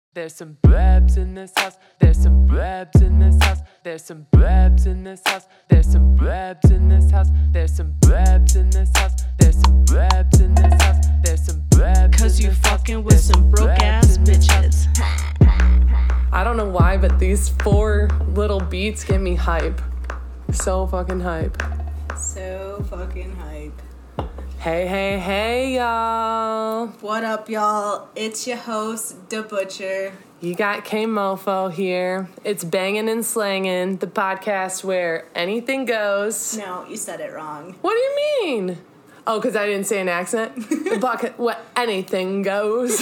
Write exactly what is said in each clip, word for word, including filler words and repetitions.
There's some brebs in this house. There's some brebs in this house. There's some brebs in this house. There's some brebs in this house. There's some brebs in this house. There's some brebs in this house. There's some brebs. Cause you fucking with some broke ass bitches. I don't know why, but these four little beats get me hype. So fucking hype. So fucking hype. Hey, hey, hey, y'all. What up, y'all? It's your host, Da Butcher. You got K-Mofo here. It's Bangin' and Slangin', the podcast where anything goes. No, you said it wrong. What do you mean? Oh, because I didn't say an accent? The podcast where anything goes.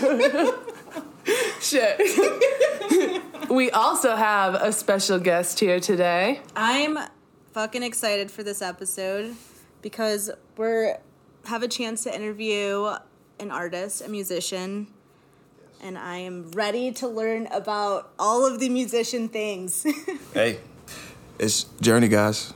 Shit. We also have a special guest here today. I'm fucking excited for this episode because we're have a chance to interview an artist, a musician, and I am ready to learn about all of the musician things. Hey, it's Journey, guys.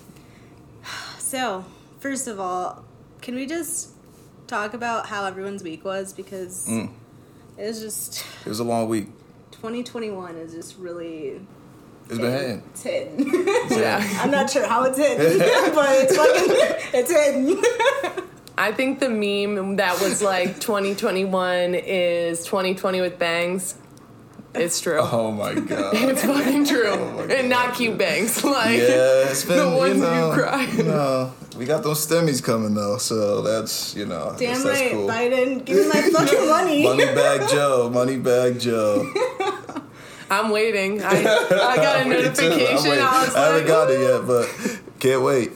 So, first of all, can we just talk about how everyone's week was? Because mm. it was just... It was a long week. twenty twenty-one is just really... It's been hitting. It's hitting. Yeah. I'm not sure how it's hitting, but it's fucking... It's hitting. I think the meme that was like twenty twenty-one is twenty twenty with bangs. It's true. Oh my god. It's fucking true. Oh and not cute bangs. Like, yeah, it's been, the ones you know, you cry. You know, we got those stemmies coming though, so that's, you know. Damn that's, right, that's cool. Biden. Give me my fucking money. Money bag Joe. Money bag Joe. I'm waiting. I, I got a notification. I was I haven't like, got it yet, but can't wait.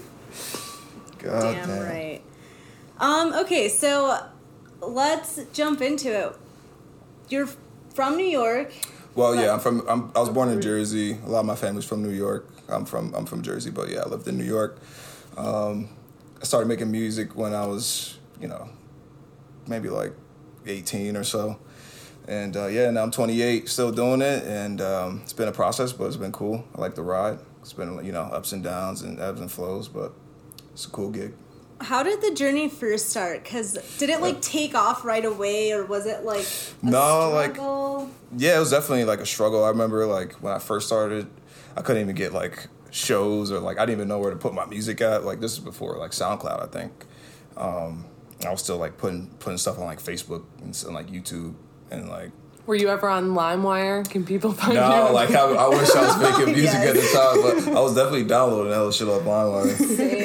God damn, damn right. Um, okay, so let's jump into it. You're from New York. Well, yeah, I'm from. I'm, I was born in Jersey. A lot of my family's from New York. I'm from. I'm from Jersey, but yeah, I lived in New York. Um, I started making music when I was, you know, maybe like eighteen or so, and uh, yeah, now I'm twenty-eight, still doing it, and um, it's been a process, but it's been cool. I like the ride. It's been, you know, ups and downs and ebbs and flows, but it's a cool gig. How did the journey first start? Because did it, like, take off right away, or was it, like, a no, struggle? like, yeah, it was definitely, like, a struggle. I remember, like, when I first started, I couldn't even get, like, shows or, like, I didn't even know where to put my music at. Like, this is before, like, SoundCloud, I think. Um, I was still, like, putting putting stuff on, like, Facebook and, and like, YouTube and, like... Were you ever on LimeWire? Can people find no, you? No, like, I, I wish I was making music Yes. at the time, but I was definitely downloading hella shit off LimeWire.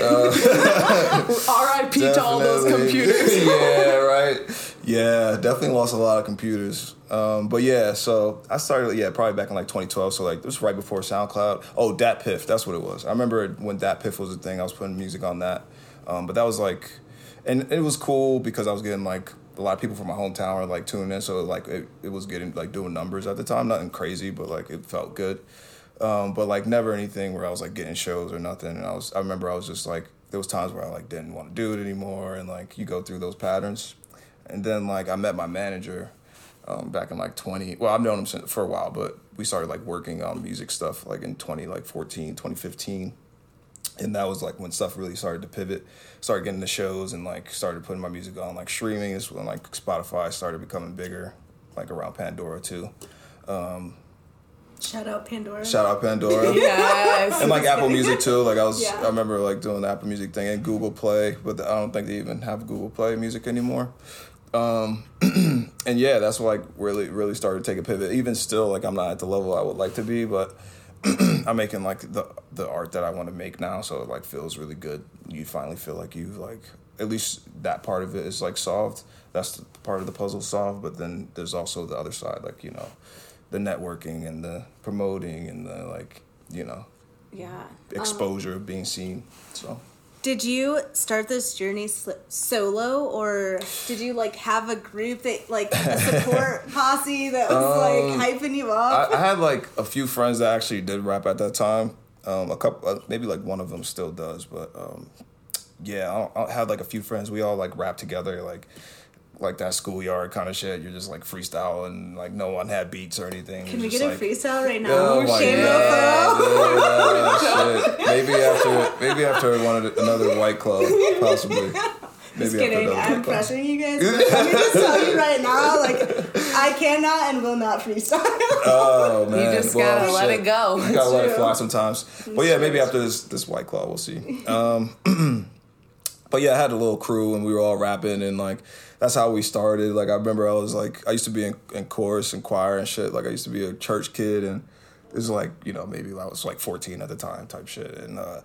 Uh, R I P to all those computers. Yeah, right. Yeah, definitely lost a lot of computers. Um, but yeah, so I started, yeah, probably back in like twenty twelve. So like, it was right before SoundCloud. Oh, DatPiff, that's what it was. I remember when DatPiff was a thing, I was putting music on that. Um, but that was like, and it was cool because I was getting like, a lot of people from my hometown were like tuning in. So like, it, it was getting like doing numbers at the time. Nothing crazy, but like, it felt good. Um, but like never anything where I was like getting shows or nothing. And I was, I remember I was just like, there was times where I like didn't want to do it anymore. And like, you go through those patterns. And then like, I met my manager um, back in like twenty, well, I've known him since, for a while, but we started like working on music stuff like in twenty, like fourteen, twenty fifteen. And that was like when stuff really started to pivot, started getting the shows and like started putting my music on like streaming is when like Spotify started becoming bigger, like around Pandora too. Um, Shout out Pandora. Shout out Pandora. Yes. And like Apple Music too. Like I was, Yeah. I remember like doing the Apple Music thing and Google Play, but I don't think they even have Google Play Music anymore. Um, and yeah, that's what like really, really started to take a pivot. Even still, like I'm not at the level I would like to be, but I'm making like the the art that I want to make now, so it like feels really good. You finally feel like you like at least that part of it is like solved. That's the part of the puzzle solved. But then there's also the other side, like you know, the networking and the promoting and the like you know, Yeah. exposure of being seen. So. Did you start this journey sl- solo, or did you like have a group that like a support posse that was Um, like hyping you up? I, I had like a few friends that actually did rap at that time. Um, a couple, uh, maybe like one of them still does, but um, yeah, I, I had like a few friends. We all like rap together, like like that schoolyard kind of shit. You're just like freestyle and like no one had beats or anything. Can we Just, get like, a freestyle right now? Oh my Shame god! Mofo. Yeah, shit. Maybe after, maybe after one of the, another White Club, possibly. Maybe Just kidding. after I'm another White Club. pressuring you guys. Let me just tell you right now, like I cannot and will not freestyle. Oh man, You just well, gotta let shit. it go. You gotta let it true. fly sometimes. But yeah, maybe after this this White Claw, we'll see. Um, but yeah, I had a little crew and we were all rapping and like that's how we started. Like I remember I was like I used to be in, in chorus and choir and shit. Like I used to be a church kid and it was like you know maybe I was like fourteen at the time type shit and. uh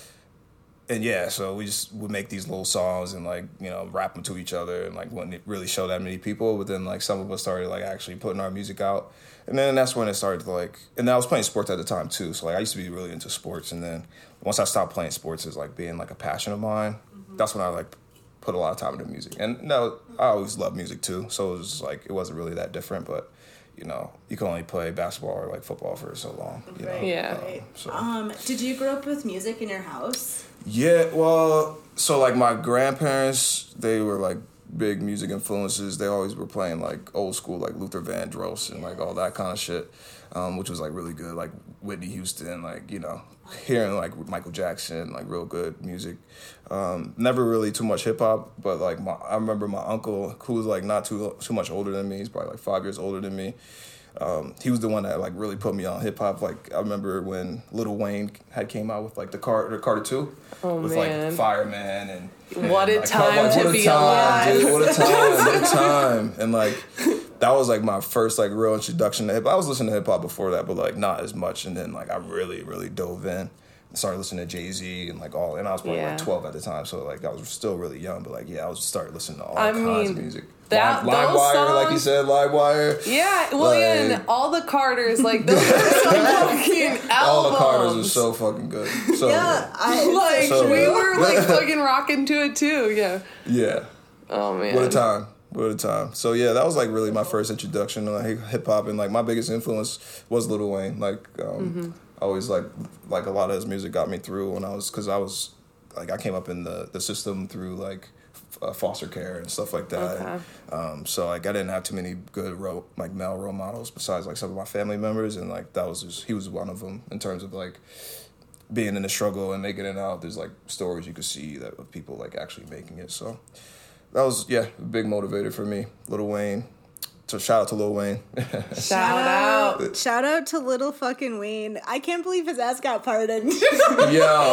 And yeah, so we just would make these little songs and like, you know, rap them to each other and like wouldn't really show that many people. But then like some of us started like actually putting our music out. And then that's when it started to like, and I was playing sports at the time too. So like I used to be really into sports. And then once I stopped playing sports as like being like a passion of mine, mm-hmm. that's when I like put a lot of time into music. And no, I always loved music too. So it was just like, it wasn't really that different, but you know, you can only play basketball or like football for so long. You Right. know? Yeah. Right. So. Um, did you grow up with music in your house? Yeah, well, so like my grandparents, they were like big music influences. They always were playing like old school, like Luther Vandross and like all that kind of shit, um, which was like really good, like Whitney Houston, like, you know, hearing like Michael Jackson, like real good music. Um, never really too much hip hop, but like my, I remember my uncle, who was like not too too much older than me, he's probably like five years older than me. Um, he was the one that like really put me on hip hop. Like I remember when Lil Wayne had came out with like the Carter Carter two, Oh, with man. like Fireman and, and What a like, time like, to what a be time, alive. dude, what a time, what a time, and like that was like my first like real introduction to hip hop. I was listening to hip hop before that, but like not as much. And then like I really really dove in. Started listening to Jay-Z and like all, and I was probably Yeah. like twelve at the time, so like I was still really young, but like yeah, I was started listening to all I kinds mean, of music. that- Lime, those LimeWire, like you songs- said, LimeWire. Yeah, well, Like- yeah, and all the Carters, like, those are some fucking albums. All the Carters are so fucking good. So Yeah, I Like, So we good. were, like, fucking rocking to it, too, yeah. good. Yeah. Oh, man. What a time. What a time. So yeah, that was like really my first introduction to like hip hop, and like my biggest influence was Lil Wayne. Like um Mm-hmm. I always like like a lot of his music got me through when I was, because I was like I came up in the the system through like f- uh, foster care and stuff like that. Okay. Um, so like I didn't have too many good role, like male role models besides like some of my family members, and like that was just, he was one of them in terms of like being in the struggle and making it out. There's like stories you could see that of people like actually making it. So that was yeah a big motivator for me. Lil Wayne. So shout out to Lil Wayne. Shout out. Shout out to little fucking Wayne. I can't believe his ass got pardoned. yo,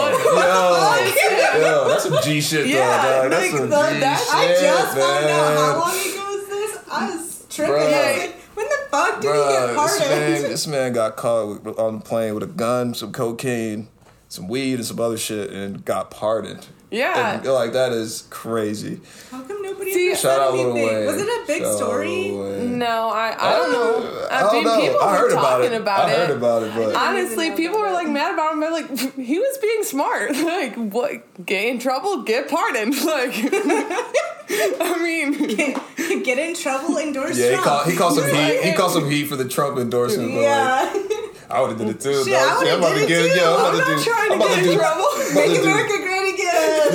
yo, yo, that's some G shit though, Yeah, dog. That's like, some the- G that- shit, I just found out how man. long ago was this. I was tripping. Bruh. I was like, when the fuck did he Bruh, get this pardoned? man, this man got caught with, on the plane with a gun, some cocaine, some weed, and some other shit, and got pardoned. Yeah. And, like that is crazy. How come nobody See, ever Shout said out Lil anything? Wayne. Was it a big Shout out story? Lil Wayne. No, I, I don't know. I I, don't mean, know. people I were heard about talking it. about I it. heard about it, but Honestly, know people about were like mad about him. They're like, he was being smart. Like, what? Get in trouble, get pardoned. Like, I mean, Get in trouble, endorse yeah, he Trump. called he called some heat. He called some heat for the Trump endorsement. But like, Yeah. I would have did it too. Shit, dog. I would've I'm about did to it get too. yo, I'm I'm about to not do, trying to I'm about get to in do, trouble. I'm about Make to do- America great again.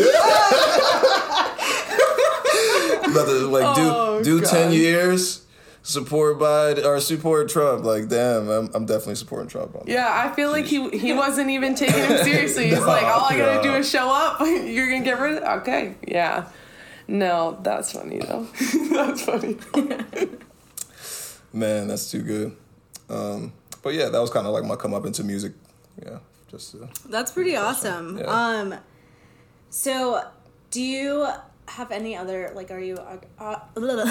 about to like Oh, do do God. ten years support Biden or support Trump. Like damn, I'm I'm definitely supporting Trump on that. yeah, I feel like he he wasn't even taking him seriously. He's like, all I gotta No. do is show up. You're gonna get rid of. Okay, yeah. No, that's funny though. That's funny. Man, that's too good. Um, but yeah, that was kind of like my come up into music. Yeah, just uh, That's pretty awesome. Yeah. Um, so do you have any other, like, are you, uh, uh,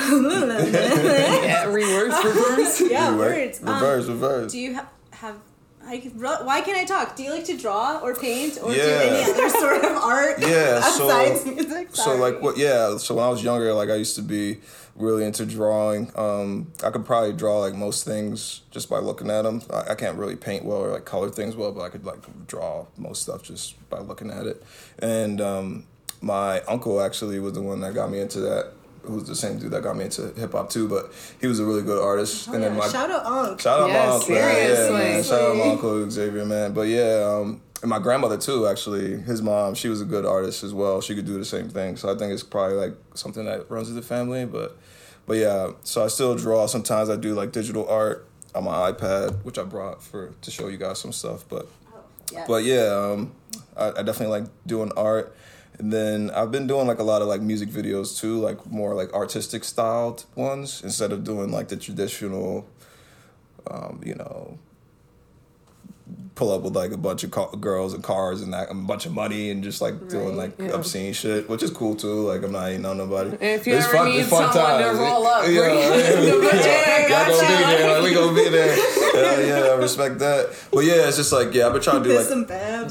Yeah, reverse, reverse. yeah, reverse, words. Um, reverse, reverse. do you ha- have, like, why can't I talk? Do you like to draw or paint or do Yeah. any other sort of art Yeah, so- besides music? So Sorry. like what? Yeah. So when I was younger, like I used to be really into drawing. Um, I could probably draw like most things just by looking at them. I, I can't really paint well or like color things well, but I could like draw most stuff just by looking at it. And um, my uncle actually was the one that got me into that. Who's the same dude that got me into hip hop too, but he was a really good artist. Oh, and then yeah. my Shout out Unc. Shout out Yes, my uncle. man. Yeah, seriously. man. Shout out my uncle Xavier, man. But yeah, um, and my grandmother too, actually. His mom, she was a good artist as well. She could do the same thing. So I think it's probably like something that runs in the family. But but yeah, so I still draw. Sometimes I do like digital art on my iPad, which I brought for to show you guys some stuff. But Yeah. but yeah, um, I, I definitely like doing art. And then I've been doing like a lot of like music videos too, like more like artistic styled ones instead of doing like the traditional, um, you know, pull up with like a bunch of ca- girls and cars and that, a bunch of money and just like right. doing like yeah. obscene shit, which is cool too. Like I'm not hating on nobody. And if you it's ever fun, need someone times. to roll up, yeah, bring yeah, yeah, y'all gonna be there. Like, we gonna be there. Yeah, yeah, I respect that. But yeah, it's just like yeah, I've been trying to do like some babs.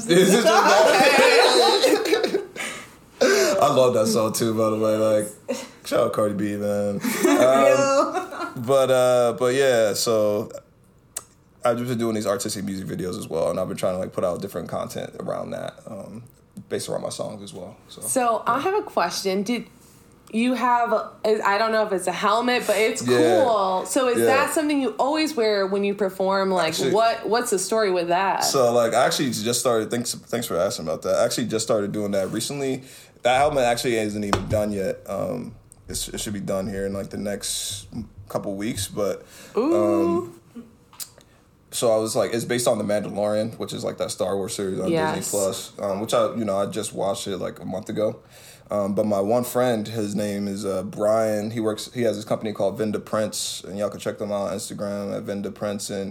I love that song too, by the way. Like, shout out Cardi B, man. Um, but uh, but yeah, so I've just been doing these artistic music videos as well, and I've been trying to like put out different content around that, um, based around my songs as well. So, so yeah. I have a question. Did you have? I don't know if it's a helmet, but it's cool. Yeah. So is yeah. that something you always wear when you perform? Like, actually, what what's the story with that? So like, I actually just started. Thanks, thanks for asking about that. I actually just started doing that recently. That helmet actually isn't even done yet. Um, it's, it should be done here in like the next couple weeks. But um, so I was like, it's based on The Mandalorian, which is like that Star Wars series on yes. Disney Plus, um, which I you know I just watched it like a month ago. Um, but my one friend, his name is uh, Brian. He works. He has this company called Vinda Prints, and y'all can check them out on Instagram at Vinda Prints. And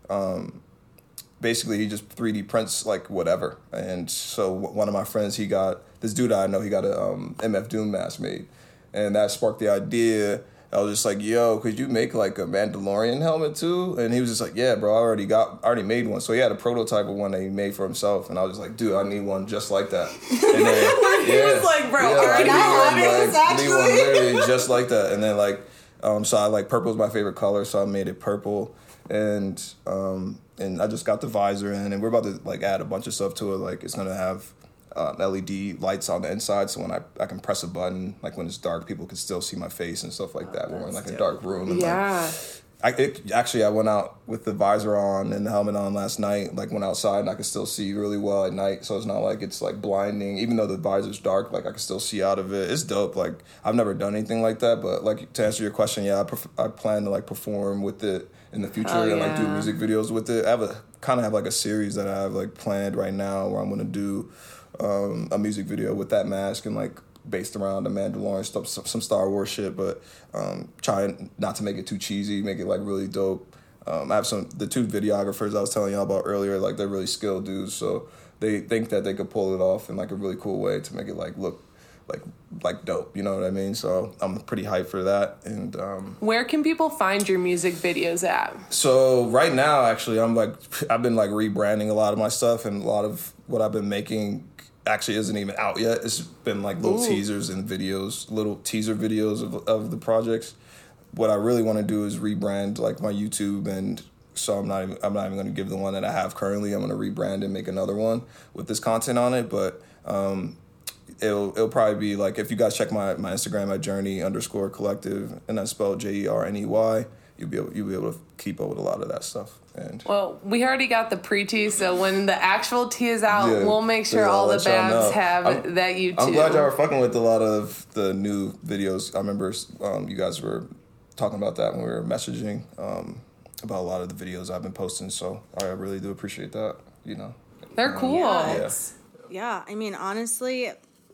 um, basically, he just three D prints like whatever. And so one of my friends, he got this dude I know. He got a um, M F Doom mask made, and that sparked the idea. I was just like, "Yo, could you make like a Mandalorian helmet too?" And he was just like, "Yeah, bro, I already got, I already made one." So he had a prototype of one that he made for himself, and I was just like, "Dude, I need one just like that." And then, he yeah, was like, "Bro, yeah, I need one, this like, need one literally just like that." And then like, um, so I like purple is my favorite color, so I made it purple, and um, and I just got the visor in, and we're about to like add a bunch of stuff to it. Like it's gonna have Uh, L E D lights on the inside, so when I, I can press a button, like when it's dark, people can still see my face and stuff like oh, that. We're in like dope. a dark room. And yeah. Like, I it, actually I went out with the visor on and the helmet on last night. Like went outside and I could still see really well at night. So it's not like it's like blinding. Even though the visor's dark, like I can still see out of it. It's dope. Like I've never done anything like that. But like to answer your question, yeah, I, pref- I plan to like perform with it in the future oh, and like yeah. do music videos with it. I have a kind of have like a series that I have like planned right now where I'm gonna do. Um, a music video with that mask and like based around the Mandalorian stuff, some, some Star Wars shit, but um, trying not to make it too cheesy, make it like really dope. Um, I have some the two videographers I was telling y'all about earlier, like they're really skilled dudes, so they think that they could pull it off in like a really cool way to make it like look like like dope. You know what I mean? So I'm pretty hyped for that. And um, where can people find your music videos at? So right now, actually, I'm like I've been like rebranding a lot of my stuff, and a lot of what I've been making actually isn't even out yet. It's been like little Ooh. teasers and videos, little teaser videos of of the projects. What I really want to do is rebrand like my YouTube, and so I'm not even, I'm not even going to give the one that I have currently. I'm going to rebrand and make another one with this content on it. But um, it'll it'll probably be like if you guys check my, my Instagram at Journey underscore collective, and that's spelled J E R N E Y. You'll be able you'll be able to keep up with a lot of that stuff. And well, we already got the pre-tee, so when the actual tee is out, yeah, we'll make sure all the babs have I'm, that YouTube. I'm glad y'all are fucking with a lot of the new videos. I remember um, you guys were talking about that when we were messaging um, about a lot of the videos I've been posting, so I really do appreciate that, you know. They're um, cool. Yeah, yeah. yeah, I mean, honestly,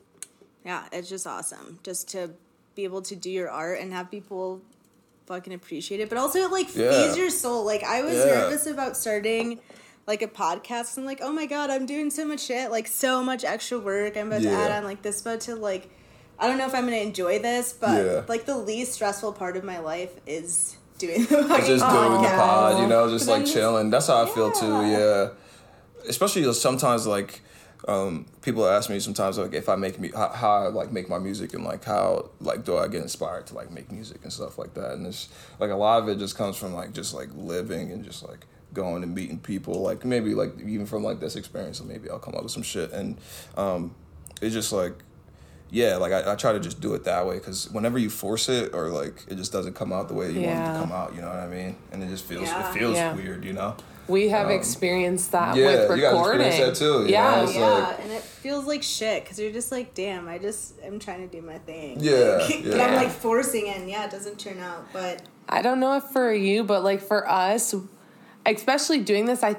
yeah, it's just awesome just to be able to do your art and have people fucking appreciate it, but also it like yeah. feeds your soul. Like I was yeah. nervous about starting like a podcast. I'm like, oh my god, I'm doing so much shit, like so much extra work. I'm about yeah. to add on like this, but to like, I don't know if I'm gonna enjoy this, but yeah. like the least stressful part of my life is doing the fucking just podcast. doing the pod, you know, just but like chilling. That's how I yeah. feel too. Yeah, especially sometimes like. Um, people ask me sometimes like if I make me how, how I like make my music and like how like do I get inspired to like make music and stuff like that, and it's like a lot of it just comes from like just like living and just like going and meeting people, like maybe like even from like this experience, so maybe I'll come up with some shit. And um, it's just like yeah like I, I try to just do it that way, because whenever you force it or like it just doesn't come out the way you yeah. want it to come out, you know what I mean, and it just feels yeah. it feels yeah. weird, you know. We have um, experienced that yeah, with recording. You guys experienced that too. You yeah, know? yeah, like, and it feels like shit because you're just like, damn, I just am trying to do my thing. Yeah, like, yeah. But I'm like forcing it, and yeah, it doesn't turn out. But I don't know if for you, but like for us, especially doing this, I think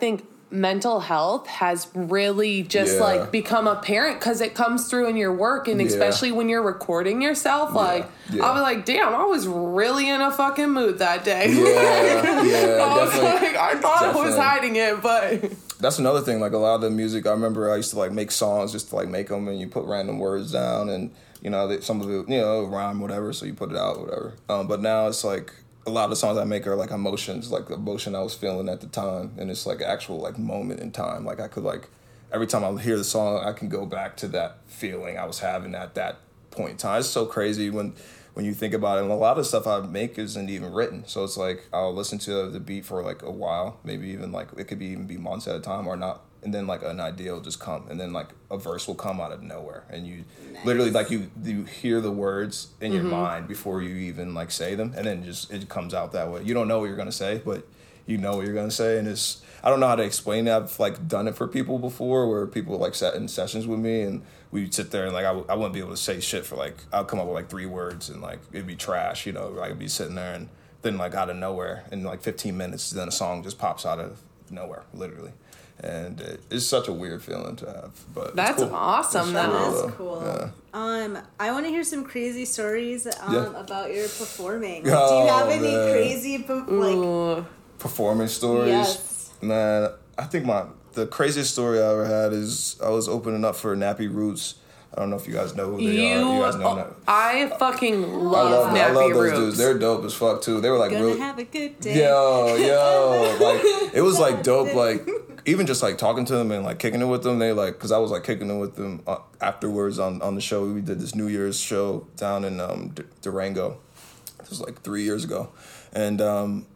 mental health has really just Yeah. like become apparent because it comes through in your work, and Yeah. especially when you're recording yourself. Yeah. Like, Yeah. I'll be like, damn, I was really in a fucking mood that day. Yeah, yeah, I was definitely. like, I thought I was Definitely. hiding it, but That's another thing. Like a lot of the music, I remember I used to like make songs just to like make them, and you put random words down, and you know they, some of it, you know, rhyme whatever, so you put it out whatever. Um, but now it's like a lot of the songs I make are like emotions, like the emotion I was feeling at the time, and it's like actual like moment in time. Like I could like every time I hear the song, I can go back to that feeling I was having at that point in time. It's so crazy when. When you think about it, and a lot of the stuff I make isn't even written. So it's like I'll listen to the beat for like a while, maybe even like it could be even be months at a time or not, and then like an idea will just come, and then like a verse will come out of nowhere, and you nice. literally like you you hear the words in your mm-hmm. mind before you even like say them, and then just it comes out that way. You don't know what you're gonna say, but you know what you're gonna say, and it's I don't know how to explain it. I've like done it for people before, where people like sat in sessions with me and we'd sit there and like I, w- I wouldn't be able to say shit for like I'll come up with like three words and like it'd be trash, you know. Like, I'd be sitting there and then like out of nowhere in like fifteen minutes, then a song just pops out of nowhere, literally. And it, it's such a weird feeling to have, but that's it's cool. awesome. It's That cool, is though. cool. Yeah. Um, I want to hear some crazy stories um, Yeah. about your performing. Like, Oh, do you have any man. crazy po- like Ooh. Performance stories? Yes. Man, I think my the craziest story I ever had is I was opening up for Nappy Roots. I don't know if you guys know who they You, are. You guys know that. I fucking I love, love, Nappy I love those Roots. dudes. They're dope as fuck too. They were like gonna really have a good day? Yo, yo, like it was like dope. Like even just like talking to them and like kicking it with them. They like because I was like kicking it with them uh, afterwards on, on the show. We did this New Year's show down in um, D- Durango. It was like three years ago, and um,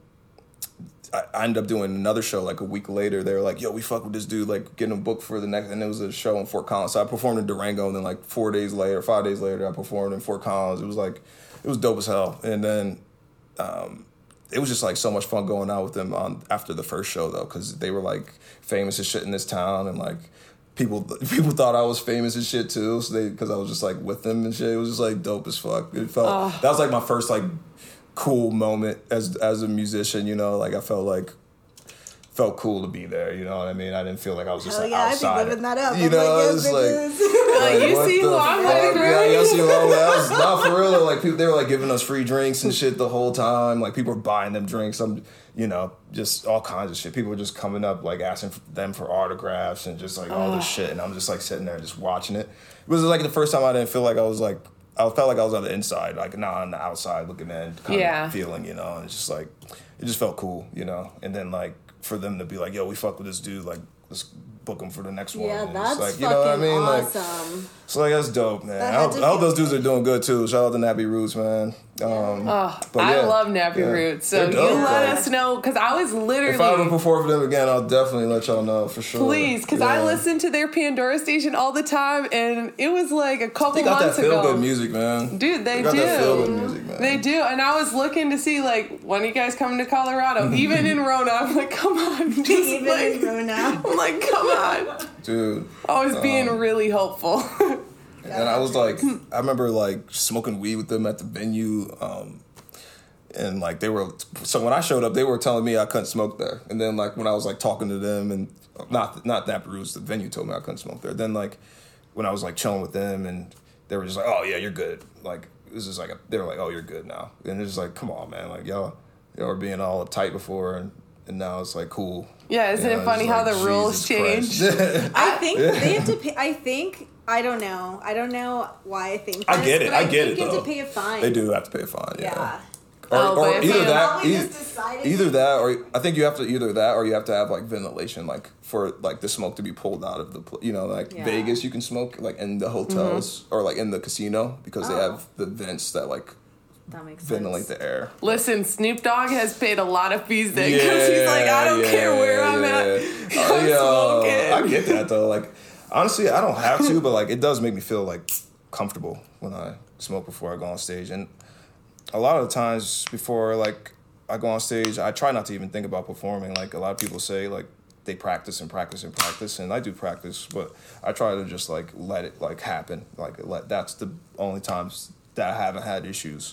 I, I ended up doing another show like a week later. They were like, "Yo, we fuck with this dude. Like, getting him booked for the next." And it was a show in Fort Collins. So I performed in Durango, and then like four days later, five days later, I performed in Fort Collins. It was like, it was dope as hell. And then. Um, It was just like so much fun going out with them on after the first show though, because they were like famous as shit in this town, and like people people thought I was famous as shit too. So they because I was just like with them and shit. It was just like dope as fuck. It felt Oh. that was like my first like cool moment as as a musician. You know, like I felt like felt cool to be there. You know what I mean? I didn't feel like I was just Hell like yeah, outside. I'd be living that up. You I'm know, like, it's yes, like. bitches. Like, you what see the who I'm fuck? with, Yeah, right? you see who I'm with. I was not for real. Like people, they were like giving us free drinks and shit the whole time. Like people were buying them drinks. I'm, you know, just all kinds of shit. People were just coming up like asking for them for autographs and just like all this shit. And I'm just like sitting there just watching it. It was like the first time I didn't feel like I was like I felt like I was on the inside, like not on the outside looking in kind Yeah. of feeling, you know. And it's just like it just felt cool, you know. And then like for them to be like, yo, we fuck with this dude, like let's book him for the next one. Yeah, And that's it's like, fucking you know what I mean? awesome. Like, so like that's dope, man. That I had hope, to I hope feel those dudes are doing good too. Shout out to Nappy Roots, man. Um, Oh, but I yeah, love Nappy yeah. Roots. So They're you dope, let though. us know, because I was literally. If I ever perform for them again, I'll definitely let y'all know for sure. Please, because I Yeah. listen to their Pandora station all the time, and it was like a couple They got that months feel ago. good music, man. Dude, they, They got do. that feel good music, man. They do, and I was looking to see like when are you guys coming to Colorado? Even in Rona, I'm like, come on, just Even like, in Rona. I'm like, come on. Dude. I was being Um, really helpful. And I was like, I remember like smoking weed with them at the venue. Um, and like they were, so when I showed up, they were telling me I couldn't smoke there. And then like when I was like talking to them and not, not Nappy Roots, the venue told me I couldn't smoke there. Then like when I was like chilling with them and they were just like, oh yeah, you're good. Like it was just like, a, they were like, oh, you're good now. And it's just like, come on, man. Like y'all, y'all were being all uptight before and, and now it's like cool. Yeah, isn't You know, it funny it's how like, the rules Jesus change? Christ. I think they have to pay. I think I don't know. I don't know why I think. I this, get it. but I get think it You have though. to pay a fine. They do have to pay a fine. Yeah. Yeah. Or, Oh, or but if either you that, probably either, just decided- either that, or I think you have to either that, or you have to have like ventilation, like for like the smoke to be pulled out of the, pl- you know, like Yeah. Vegas, you can smoke like in the hotels or like in the casino because they Oh. have the vents that like That makes ventilate sense. the air. Listen, Snoop Dogg has paid a lot of fees there because he's like, I don't care where I'm at. Oh, I'm yo, smoking. I get that though. Like honestly, I don't have to, but like it does make me feel like comfortable when I smoke before I go on stage. And a lot of the times before like I go on stage, I try not to even think about performing. Like a lot of people say like they practice and practice and practice, and I do practice, but I try to just like let it like happen. Like let that's the only times that I haven't had issues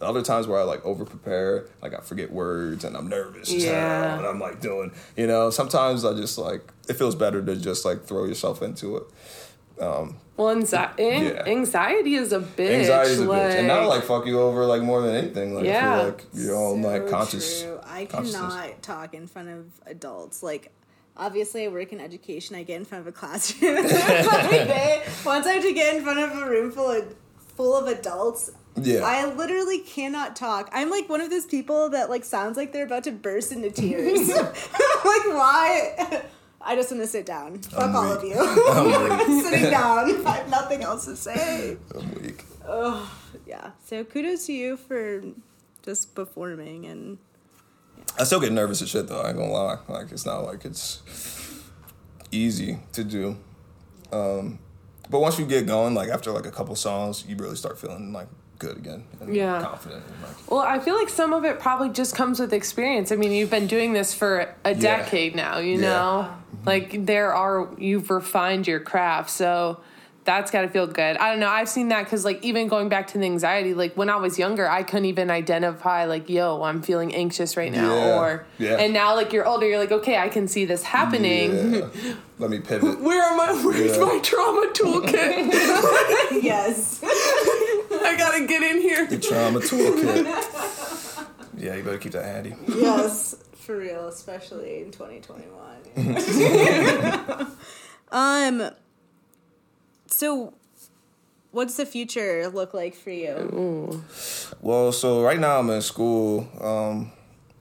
The other times where I like over prepare, like I forget words and I'm nervous as Yeah. hell, and I'm like doing, you know, sometimes I just like, it feels better to just like throw yourself into it. Um, well, anxi- yeah. anxiety is a bitch. Anxiety is a like, bitch, and that'll like fuck you over like more than anything. Like Yeah. I feel like your own So like conscious. true. I consciousness. cannot talk in front of adults. Like, obviously, I work in education. I get in front of a classroom every day. Once I have to get in front of a room full of full of adults, Yeah. I literally cannot talk. I'm like one of those people that like sounds like they're about to burst into tears. Like, why? I just want to sit down. Fuck I'm all weak. of you. I'm weak. Sitting down. I have nothing else to say. I'm weak. Oh, yeah. So kudos to you for just performing and. I still get nervous as shit though. I ain't gonna lie. Like it's not like it's easy to do. Um, but once you get going, like after like a couple songs, you really start feeling like good again. And Yeah. confident. And, like, Well, I feel like some of it probably just comes with experience. I mean, you've been doing this for a Yeah. decade now, you Yeah. know? Like, there are, you've refined your craft, so that's got to feel good. I don't know, I've seen that because, like, even going back to the anxiety, like, when I was younger, I couldn't even identify, like, yo, I'm feeling anxious right now, Yeah. or, Yeah. and now, like, you're older, you're like, okay, I can see this happening. yeah. Let me pivot. Where am I? Where's Yeah. my trauma toolkit? Yes. I gotta get in here. The trauma toolkit. Yeah, you better keep that handy. Yes, for real, especially in twenty twenty-one. um. So, what's the future look like for you? Well, so right now I'm in school. Um,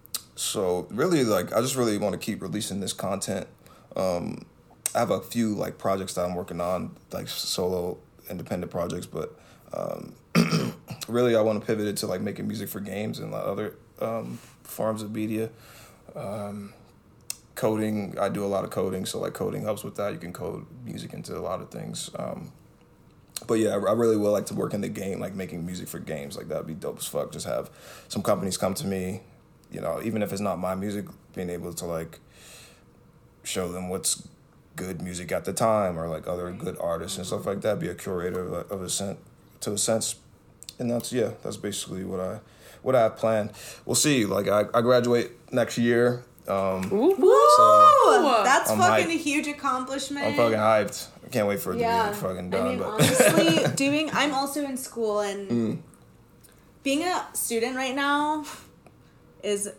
so really, like, I just really want to keep releasing this content. Um, I have a few like projects that I'm working on, like solo independent projects, but um, really I want to pivot it to like making music for games and other um, forms of media. Um, coding, I do a lot of coding, so like coding helps with that. You can code music into a lot of things. Um, but yeah, I, I really would like to work in the game, like making music for games. Like that'd be dope as fuck. Just have some companies come to me, you know, even if it's not my music, being able to like show them what's good music at the time, or like other good artists and stuff like that. Be a curator of a, of a sense, to a sense, and that's yeah, that's basically what I what I have planned. We'll see. Like I, I graduate next year. Um, Woo! Woo! That's I'm fucking hyped. a huge accomplishment. I'm fucking hyped. I can't wait for it Yeah. to be fucking done. I mean, but honestly, doing. I'm also in school, and Mm. being a student right now is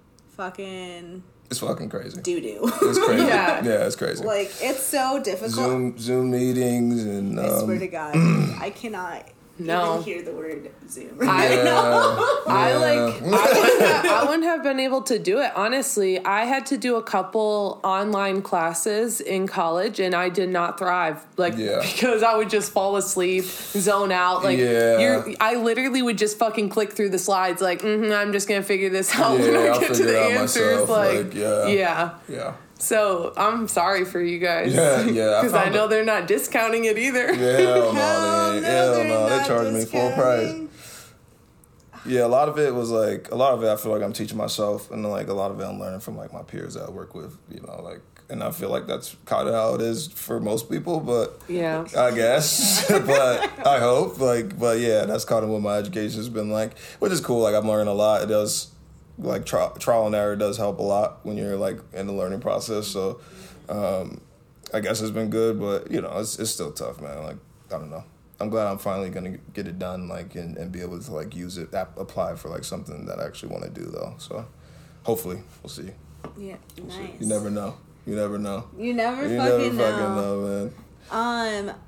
fucking it's fucking crazy. doo doo. It's crazy. Yeah. yeah, it's crazy. Like, it's so difficult. Zoom Zoom meetings and um, I swear to God, I cannot No. even hear the word Zoom. I yeah, I yeah. like I wouldn't, have, I wouldn't have been able to do it, honestly. I had to do a couple online classes in college and I did not thrive. Like Yeah. because I would just fall asleep, zone out. Like Yeah. you're I literally would just fucking click through the slides like, mm-hmm, I'm just gonna figure this out when Yeah, I I'll get to figure the it out answers. myself, Like, like, yeah. yeah. yeah. So I'm sorry for you guys. Yeah, yeah, I Because I, found know it. they're not discounting it either. Yeah, hell no, Hell they ain't. no, Hell they're no, they not charge me full price. discounting. Yeah, a lot of it was like a lot of it. I feel like I'm teaching myself, and then like a lot of it I'm learning from like my peers that I work with. You know, like, and I feel like that's kind of how it is for most people. But Yeah. I guess, but I hope like, but yeah, that's kind of what my education's been like, which is cool. Like I'm learning a lot. It does like trial, trial and error does help a lot when you're like in the learning process. So, um, I guess it's been good, but you know, it's it's still tough, man. Like I don't know. I'm glad I'm finally gonna get it done, like, and, and be able to like use it, ap- apply for like something that I actually want to do, though. So, hopefully, we'll see. Yeah, We'll nice. see. You never know. You never know. You never You fucking never know. fucking know, man. Um,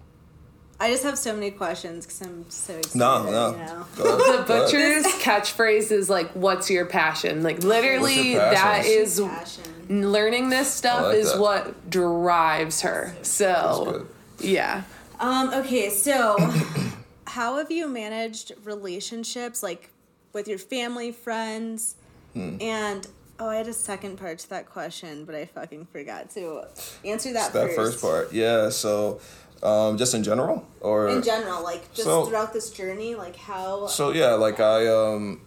I just have so many questions because I'm so excited. No, no. You know? Go ahead. The butcher's catchphrase is like, "What's your passion?" Like literally, What's your that passion? is Passion. learning this stuff like is that. what drives her. That's So good. yeah, Um. Okay. So, how have you managed relationships, like with your family, friends, Hmm. and oh, I had a second part to that question, but I fucking forgot to answer that That first. first part, yeah. So, um, just in general, or In general, like just So- throughout this journey, like how. So yeah, like I um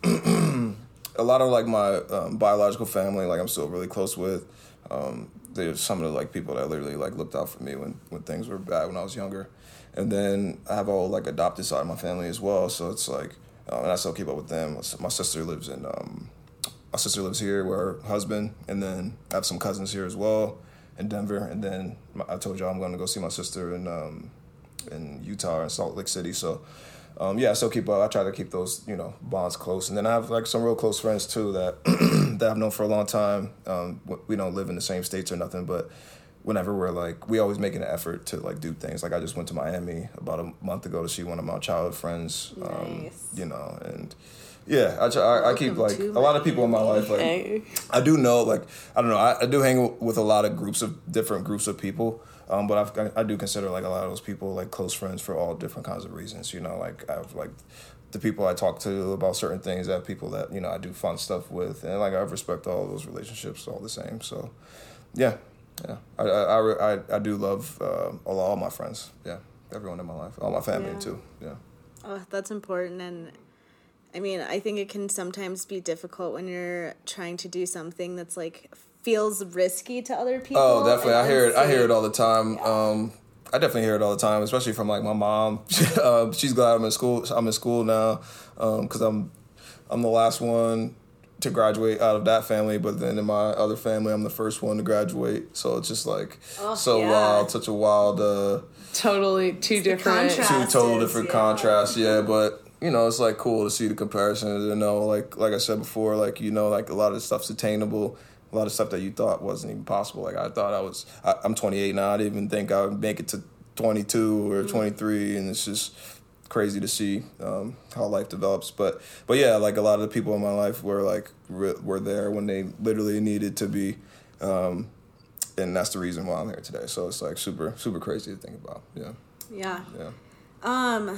a lot of like my um, biological family, like I'm still really close with. Um, there's some of the like people that literally like looked out for me when, when things were bad when I was younger. And then I have a whole like adopted side of my family as well. So it's like um, and I still keep up with them. My sister lives in um, my sister lives here with her husband, and then I have some cousins here as well in Denver. And then I told y'all I'm going to go see my sister in um, in Utah and Salt Lake City. So. Um, yeah, I still keep up. I try to keep those, you know, bonds close. And then I have, like, some real close friends, too, that that I've known for a long time. Um, we don't live in the same states or nothing, but whenever we're, like, we always make an effort to, like, do things. Like, I just went to Miami about a month ago to see one of my childhood friends. Um, Nice. You know, and, yeah, I, try, I, I keep, like, a lot of people in my life, like, Hey. I do know, like, I don't know, I, I do hang with a lot of groups of, different groups of people. Um, but I've, I do consider, like, a lot of those people, like, close friends for all different kinds of reasons, you know, like, I have, like, the people I talk to about certain things, I have people that, you know, I do fun stuff with, and, like, I respect all those relationships all the same, so, yeah, yeah, I I, I, I do love uh, all, all my friends, yeah, everyone in my life, all my family, Yeah. too, yeah. Oh, that's important. And I mean, I think it can sometimes be difficult when you're trying to do something that's like feels risky to other people. Oh, definitely. and I hear it. I hear it unsafe. all the time. Um, I definitely hear it all the time, especially from like my mom. uh, she's glad I'm in school. I'm in school now because I'm I'm the last one to graduate out of that family. But then in my other family, I'm the first one to graduate. So it's just like Oh, so yeah. wild, such a wild, uh, Totally two the different. contrast. two total is, different yeah. contrasts. Yeah, but. You know, it's like cool to see the comparison to know, like, like I said before, like, you know, like a lot of stuff's attainable. A lot of stuff that you thought wasn't even possible. Like I thought I was, I, I'm twenty-eight now. I didn't even think I would make it to twenty-two or twenty-three, and it's just crazy to see um, how life develops. But but yeah, like a lot of the people in my life were like re- were there when they literally needed to be, um, and that's the reason why I'm here today. So it's like super super crazy to think about. Yeah, Yeah. yeah. Um,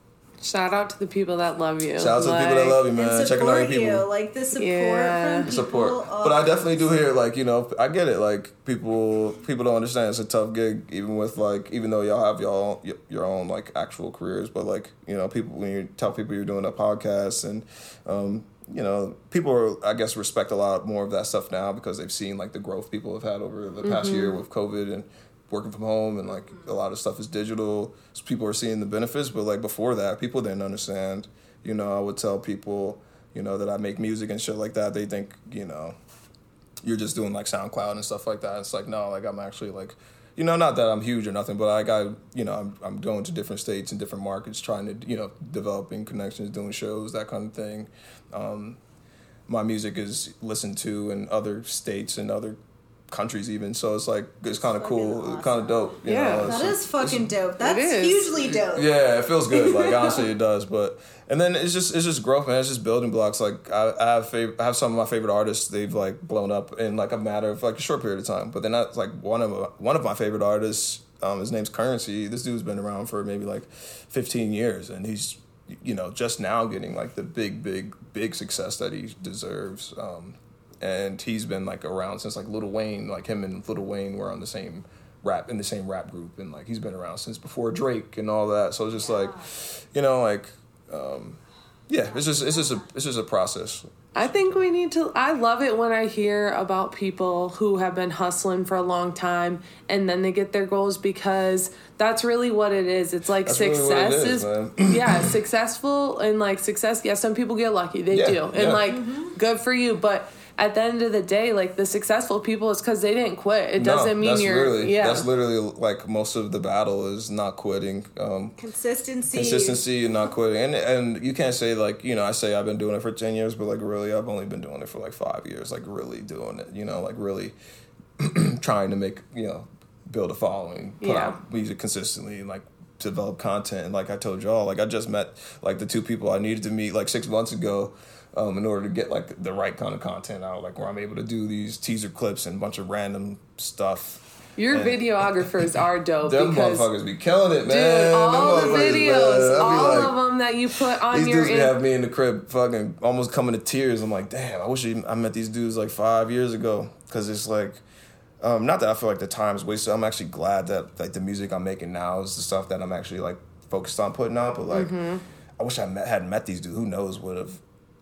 Shout out to the people that love you. Shout out to the people that love you, man. and Checking on your support people. you, like the support Yeah. from people. Support, oh, but I definitely do hear like you know I get it like people people don't understand it's a tough gig even with like even though y'all have y'all own, your own like actual careers, but like you know people when you tell people you're doing a podcast and um, you know people are, I guess respect a lot more of that stuff now because they've seen like the growth people have had over the past year with COVID and working from home and like a lot of stuff is digital, so people are seeing the benefits. But like before that, people didn't understand. You know, I would tell people, you know, that I make music and shit like that. They think, you know, you're just doing like SoundCloud and stuff like that. It's like no, like I'm actually like, you know, not that I'm huge or nothing, but like I, you know, I'm I'm going to different states and different markets, trying to, you know, developing connections, doing shows, that kind of thing. Um, my music is listened to in other states and other countries even, so it's like it's kind of cool, awesome. kind of dope. You Yeah. know? That It's- is fucking dope. That's is. hugely dope. Yeah, it feels good. Like honestly, it does. But and then it's just it's just growth, man. It's just building blocks. Like I, I have fav- I have some of my favorite artists. They've like blown up in like a matter of like a short period of time. But then that's like one of one of my favorite artists. Um, his name's Currency. This dude's been around for maybe like fifteen years, and he's you know just now getting like the big, big, big success that he deserves. Um, and he's been like around since like Lil Wayne. Like him and Lil Wayne were on the same rap in the same rap group, and like he's been around since before Drake and all that. So it's just like, you know, like, um, yeah, it's just it's just a it's just a process. I think we need to. I love it when I hear about people who have been hustling for a long time and then they get their goals because that's really what it is. It's like That's really success what it is, is, man. yeah, successful and like success. Yeah, some people get lucky, they Yeah, do, and yeah. like good for you. But at the end of the day, like the successful people, it's because they didn't quit. It doesn't no, mean that's you're literally, yeah. That's literally like most of the battle is not quitting. Um, Consistency. Consistency and not quitting, and and you can't say like you know I say I've been doing it for ten years, but like really I've only been doing it for like five years, like really doing it, you know, like really trying to make you know build a following, put Yeah. out music consistently, and like develop content. And like I told y'all, like I just met like the two people I needed to meet like six months ago. Um, in order to get like the right kind of content out, like where I'm able to do these teaser clips and a bunch of random stuff. Your And videographers are dope them because motherfuckers be killing it, man. dude, all Them the motherfuckers, videos, man. I be all like, of them that you put on these your dudes be in- have me in the crib fucking almost coming to tears. I'm like, damn, I wish I met these dudes like five years ago. Because it's like, um, not that I feel like the time's wasted. I'm actually glad that like the music I'm making now is the stuff that I'm actually like focused on putting out. But like, Mm-hmm. I wish I met, hadn't met these dudes. Who knows what have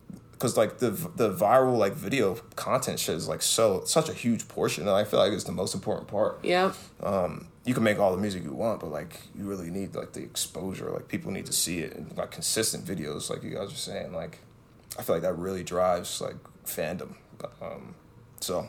because like the the viral like video content shit is like so such a huge portion, and I feel like it's the most important part. Yeah. Um, you can make all the music you want, but like you really need like the exposure. Like people need to see it, and like consistent videos, like you guys are saying. Like I feel like that really drives like fandom. Um, so,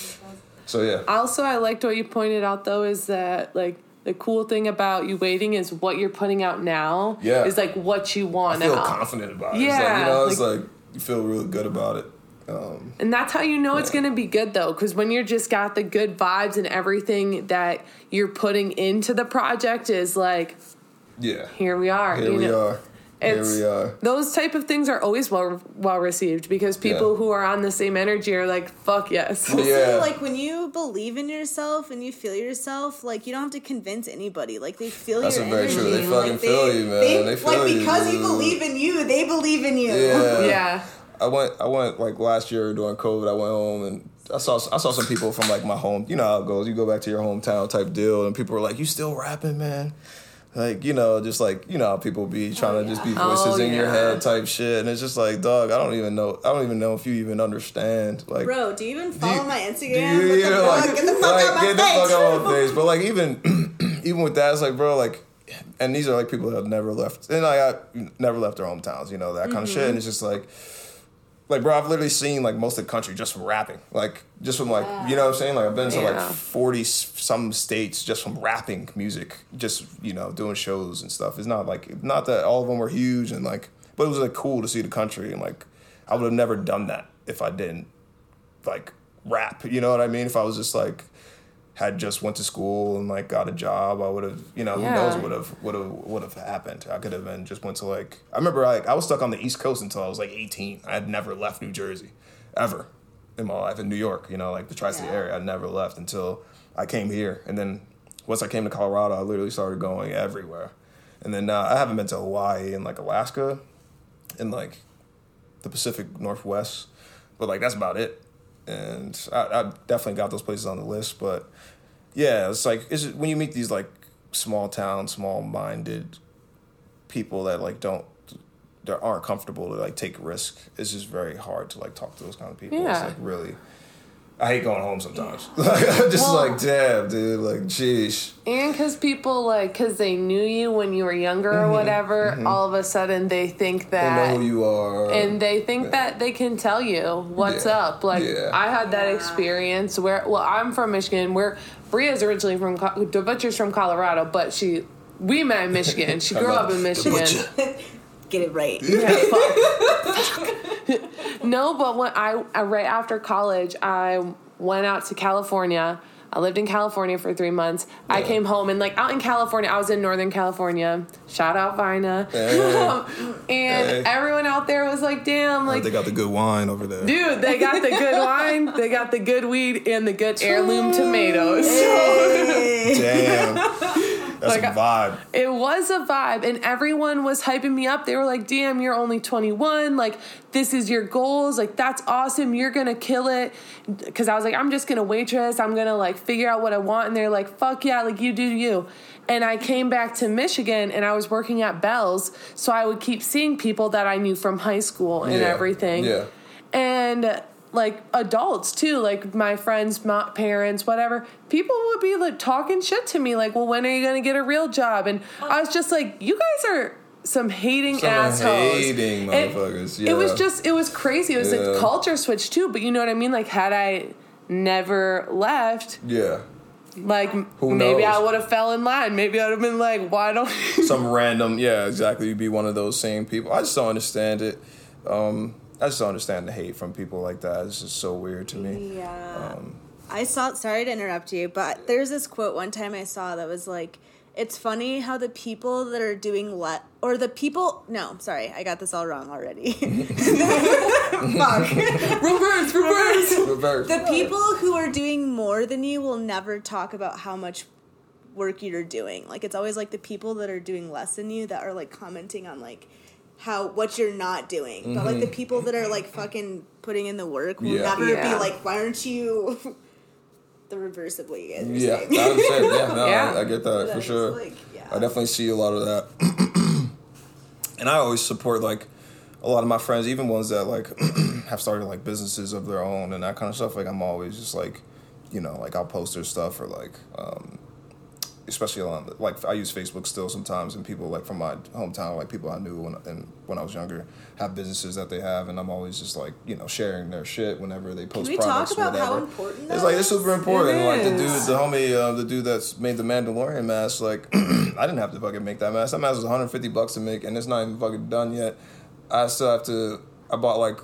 so yeah. Also, I liked what you pointed out though is that like. The cool thing about you waiting is what you're putting out now yeah. is like what you want I feel out. confident about it. Yeah, it's like, you know, it's like, like you feel really good about it. Um, and that's how you know yeah. it's going to be good though, because when you're just got the good vibes and everything that you're putting into the project is like, yeah, here we are. Here you we know? are. It's, Here we are. Those type of things are always well well received because people yeah. who are on the same energy are like, fuck yes. Also, yeah. like when you believe in yourself and you feel yourself, like you don't have to convince anybody. Like they feel That's your very energy. true. They fucking like, feel they, you, man. They, They feel like you, because you dude. believe in you, they believe in you. Yeah. Yeah. I went. I went like last year during COVID. I went home and I saw. I saw some people from like my home. You know how it goes. You go back to your hometown type deal, and people were like, "You still rapping, man?" Like, you know, just like, you know how people be trying oh, to yeah. just be voices oh, in your yeah. head type shit. And it's just like, dog, I don't even know. I don't even know if you even understand. Like, Bro, do you even follow you, my do Instagram? you, What you the know, fuck? like, Get the fuck like, out my get face. the fuck out my face. But like, even, even with that, it's like, bro, like, and these are like people that have never left, and I got never left their hometowns, you know, that kind of shit. And it's just like, like, bro, I've literally seen like most of the country just from rapping, like just from like, yeah. you know what I'm saying? Like I've been to Yeah. like forty some states just from rapping music, just, you know, doing shows and stuff. It's not like, not that all of them were huge and like, but it was like cool to see the country, and like I would have never done that if I didn't like rap. You know what I mean? If I was just like had just went to school and like got a job, I would have, you know, Yeah. who knows what would have would have would have happened. I could have been just went to like, I remember like I was stuck on the East Coast until I was like eighteen. I had never left New Jersey ever in my life. In New York, you know, like the tri-state Yeah. area, I never left until I came here. And then once I came to Colorado, I literally started going everywhere. And then uh, I haven't been to Hawaii and like Alaska and like the Pacific Northwest, but like that's about it. And I, I definitely got those places on the list, but yeah, it's like it's when you meet these like small town, small minded people that like don't, that aren't comfortable to like take risk. It's just very hard to like talk to those kind of people. Yeah. It's like really, I hate going home sometimes. Like I'm just Well- like, damn, dude, like, jeez. And because people, like, because they knew you when you were younger or whatever, all of a sudden they think They that... know who you are. And they think that they can tell you what's Yeah. up. Like, Yeah. I had that Yeah. experience where, well, I'm from Michigan. Where Bria's originally from, Co- the Butcher's from Colorado, but she, we met in Michigan. She grew up in Michigan. Get it right. Yeah, fuck. No, but when I, I, right after college, I went out to California. I lived in California for three months. I Yeah. came home and like out in California, I was in Northern California. Shout out Vina. Hey. And Hey. everyone out there was like, damn, like, They got the good wine over there. dude, they got the good wine, they got the good weed, and the good heirloom tomatoes. Damn. That's Like, a vibe. It was a vibe, and everyone was hyping me up. They were like, damn, you're only twenty-one. Like, this is your goals. Like, that's awesome. You're going to kill it. Because I was like, I'm just going to waitress. I'm going to, like, figure out what I want. And they're like, fuck yeah, like, you do you. And I came back to Michigan, and I was working at Bell's, so I would keep seeing people that I knew from high school and Yeah. everything. Yeah. And like adults too, like my friends, my parents, whatever, people would be like talking shit to me like, well, when are you gonna get a real job? And I was just like, you guys are some hating Some assholes. hating And motherfuckers. It was Yeah. just, it was crazy. It was Yeah. a culture switch too, but you know what I mean? Like, had I never left, Yeah. like Who maybe knows? I would have fell in line. Maybe I'd have been like, why don't Some random, yeah, exactly. You'd be one of those same people. I just don't understand it. Um, I just don't understand the hate from people like that. It's just so weird to me. Yeah. Um, I saw, sorry to interrupt you, but there's this quote one time I saw that was like, it's funny how the people that are doing let, or the people, no, sorry, I got this all wrong already. Fuck. reverse, reverse. Reverse. The people who are doing more than you will never talk about how much work you're doing. Like, it's always like the people that are doing less than you that are like commenting on like how, what you're not doing. But like the people that are like fucking putting in the work will Yeah. never Yeah. be like, why aren't you the reverse of what you guys are Yeah, I saying. understand. Yeah, no, Yeah. I, I get that But for it's sure. like, yeah. I definitely see a lot of that. And I always support like a lot of my friends, even ones that like have started like businesses of their own and that kind of stuff, like I'm always just like, you know, like I'll post their stuff or like, um, especially on like I use Facebook still sometimes, and people like from my hometown, like people I knew when and when I was younger, have businesses that they have, and I'm always just like, you know, sharing their shit whenever they post Can we products talk about or whatever. how important that it's like it's is? super important. It Like the dude, is. the homie, uh, the dude that's made the Mandalorian mask. Like I didn't have to fucking make that mask. That mask was one hundred fifty bucks to make, and it's not even fucking done yet. I still have to. I bought like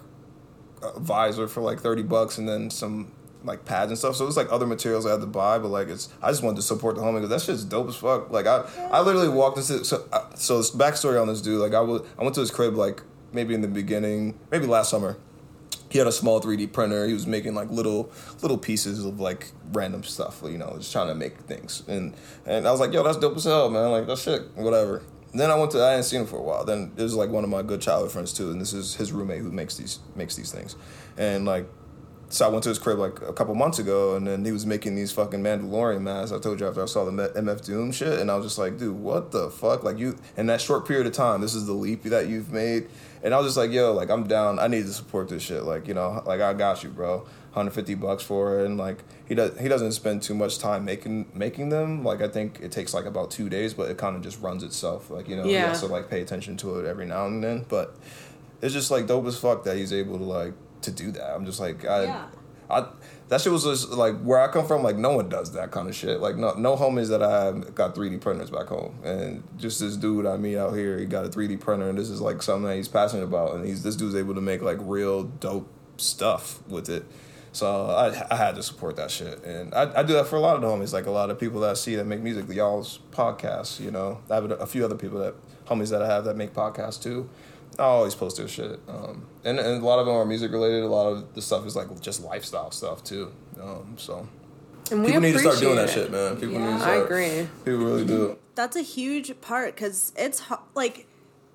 a visor for like thirty bucks, and then some like pads and stuff. So it was like other materials I had to buy, but like it's I just wanted to support the homie because that shit's dope as fuck. Like I, I literally walked into so uh, so this backstory on this dude. Like I was I went to his crib like maybe in the beginning, maybe last summer. He had a small three D printer. He was making like little little pieces of like random stuff, you know, just trying to make things. And and I was like, yo, that's dope as hell, man. Like that shit, whatever. Then I went to I hadn't seen him for a while. Then this is like one of my good childhood friends too, and this is his roommate who makes these makes these things, and like. So I went to his crib like a couple months ago, and then he was making these fucking Mandalorian masks. I told you after I saw the M F Doom shit, and I was just like, dude, what the fuck? Like you, in that short period of time, this is the leap that you've made. And I was just like, yo, like I'm down. I need to support this shit. Like, you know, like I got you, bro. one hundred fifty bucks for it, and like he does, he doesn't spend too much time making making them. Like I think it takes like about two days, but it kind of just runs itself. Like you know, Yeah. he has to like pay attention to it every now and then. But it's just like dope as fuck that he's able to like to do that. I'm just like, I. Yeah. I, that shit was just like where I come from. Like no one does that kind of shit. Like no, no homies that I have got three D printers back home, and just this dude I meet out here, he got a three D printer, and this is like something that he's passionate about, and he's this dude's able to make like real dope stuff with it. So I, I had to support that shit, and I, I do that for a lot of the homies. Like a lot of people that I see that make music, y'all's podcasts. You know, I have a few other people that homies that I have that make podcasts too. I always post their shit, um, and and a lot of them are music related. A lot of the stuff is like just lifestyle stuff too. Um, so And we people need to start doing that appreciate shit, man. People Yeah. need to I start. agree. People really do. That's a huge part because it's ho- like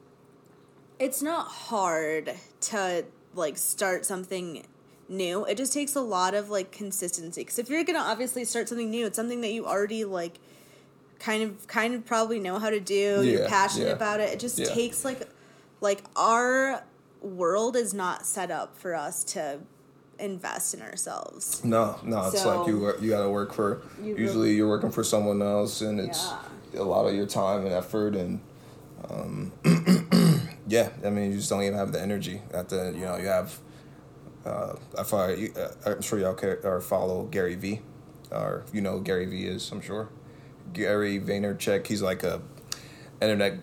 it's not hard to like start something new. It just takes a lot of like consistency. Because if you're gonna obviously start something new, it's something that you already like kind of kind of probably know how to do. You're Yeah, passionate yeah. about it. It just Yeah. takes like like our world is not set up for us to invest in ourselves. No, no, it's So- like you work, you gotta work for. You Usually, really- you're working for someone else, and it's a lot of your time and effort, and um, yeah, I mean, you just don't even have the energy. At the you know, you have. Uh, if I, you, uh, I'm sure y'all care, or follow Gary Vee, or you know who Gary Vee is. I'm sure Gary Vaynerchuk. He's like a internet.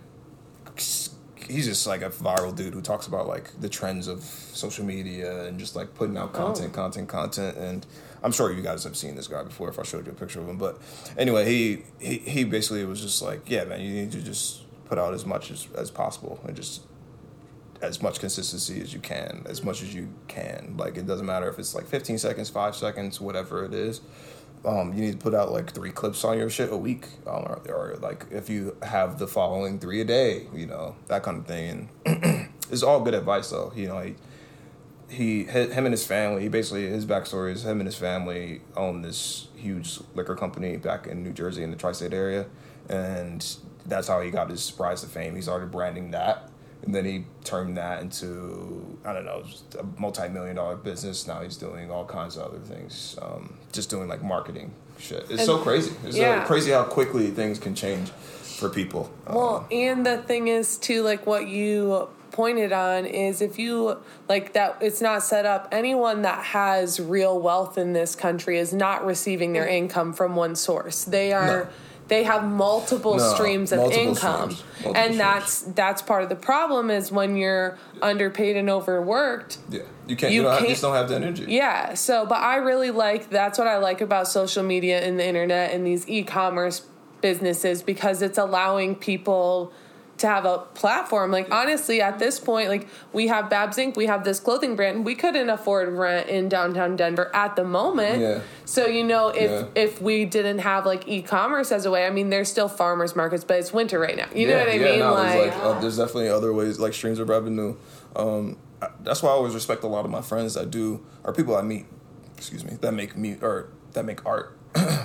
He's just like a viral dude who talks about like the trends of social media and just like putting out content, Oh. content, content. And I'm sure you guys have seen this guy before if I showed you a picture of him. But anyway, he he, he basically was just like, yeah, man, you need to just put out as much as, as possible and just as much consistency as you can, as much as you can. Like it doesn't matter if it's like fifteen seconds, five seconds, whatever it is. Um, you need to put out like three clips on your shit a week, um, or, or like if you have the following three a day, you know, that kind of thing. And it's all good advice though. You know, he, he, him and his family, he basically, his backstory is him and his family own this huge liquor company back in New Jersey in the tri-state area. And that's how he got his rise to fame. He started branding that. And then he turned that into, I don't know, just a multi-million dollar business. Now he's doing all kinds of other things, um, just doing like marketing shit. It's And- so crazy. It's yeah. so crazy how quickly things can change for people. Well, Um, and the thing is too, like what you pointed on is if you like that, it's not set up. Anyone that has real wealth in this country is not receiving their income from one source. They are. No. They have multiple No, streams of multiple income, streams. Multiple and streams. that's that's part of the problem. Is when you're underpaid and overworked. yeah, you can't. you You, don't have, you can't- just don't have the energy. Yeah. So, but I really like, that's what I like about social media and the internet and these e-commerce businesses, because it's allowing people to have a platform. Like, honestly, at this point, like, we have Babs Incorporated, we have this clothing brand. We couldn't afford rent in downtown Denver at the moment. Yeah. So, you know, if Yeah. if we didn't have, like, e-commerce as a way, I mean, there's still farmers markets, but it's winter right now. You know yeah, what I yeah, mean? No, like, there's, like uh, there's definitely other ways, like streams of revenue. Um, I, that's why I always respect a lot of my friends that do, or people I meet, excuse me, that make me or that make art.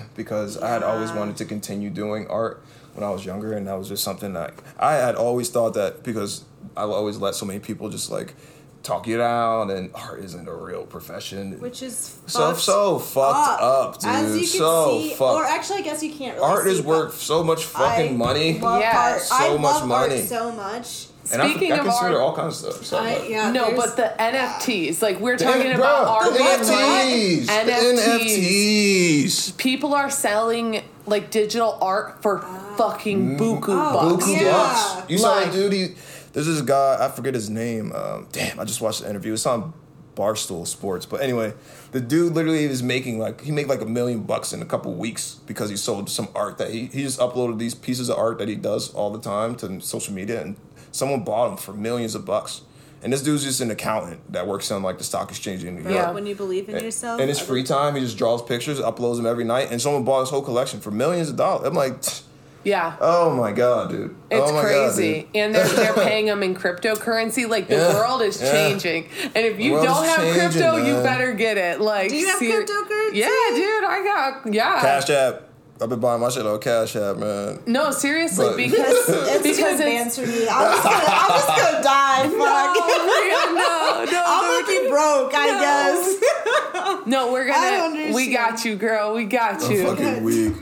because yeah. I had always wanted to continue doing art when I was younger, and that was just something that I had always thought that because I always let so many people just like talk you down, and art isn't a real profession. Which is so so fucked up, up dude. As you can so see, fucked. Or actually, I guess you can't. Really art see is worth so much fucking I money. Love yeah, art. so I much love money. Art so much. And Speaking I, I of consider art, all kinds of stuff. So I, yeah, no, but the N F Ts, like we're talking Damn, about bro, art. the N F Ts, N the F Ts. N F Ts. People are selling like digital art for uh, fucking buku oh, bucks. Buku yeah. bucks. You saw Like- that dude? He, there's this guy, I forget his name. Um, damn, I just watched the interview. It's on Barstool Sports. But anyway, the dude literally is making like, he made like a million bucks in a couple weeks because he sold some art that he, he just uploaded these pieces of art that he does all the time to social media, and someone bought them for millions of bucks. And this dude's just an accountant that works on like the stock exchange in New York. Yeah. When you believe in yourself. In his free time, he just draws pictures, uploads them every night, and someone bought his whole collection for millions of dollars. I'm like, Yeah. oh my God, dude. It's oh my crazy. God, and they're, they're paying them in cryptocurrency. Like, the Yeah, world is yeah. changing. And if you world don't is have changing, crypto, you man. better get it. Like, Do you have ser- cryptocurrency? Yeah, dude. I got, yeah. Cash App. I've been buying my shit on Cash App, man. No, seriously, But- because It's because too it's advanced for me. I'm just gonna, I'm just gonna die. Fuck. no, no, no, I'm no, gonna be broke, I guess. no, we're I gonna. understand. We got you, girl. We got I'm you. fucking weak.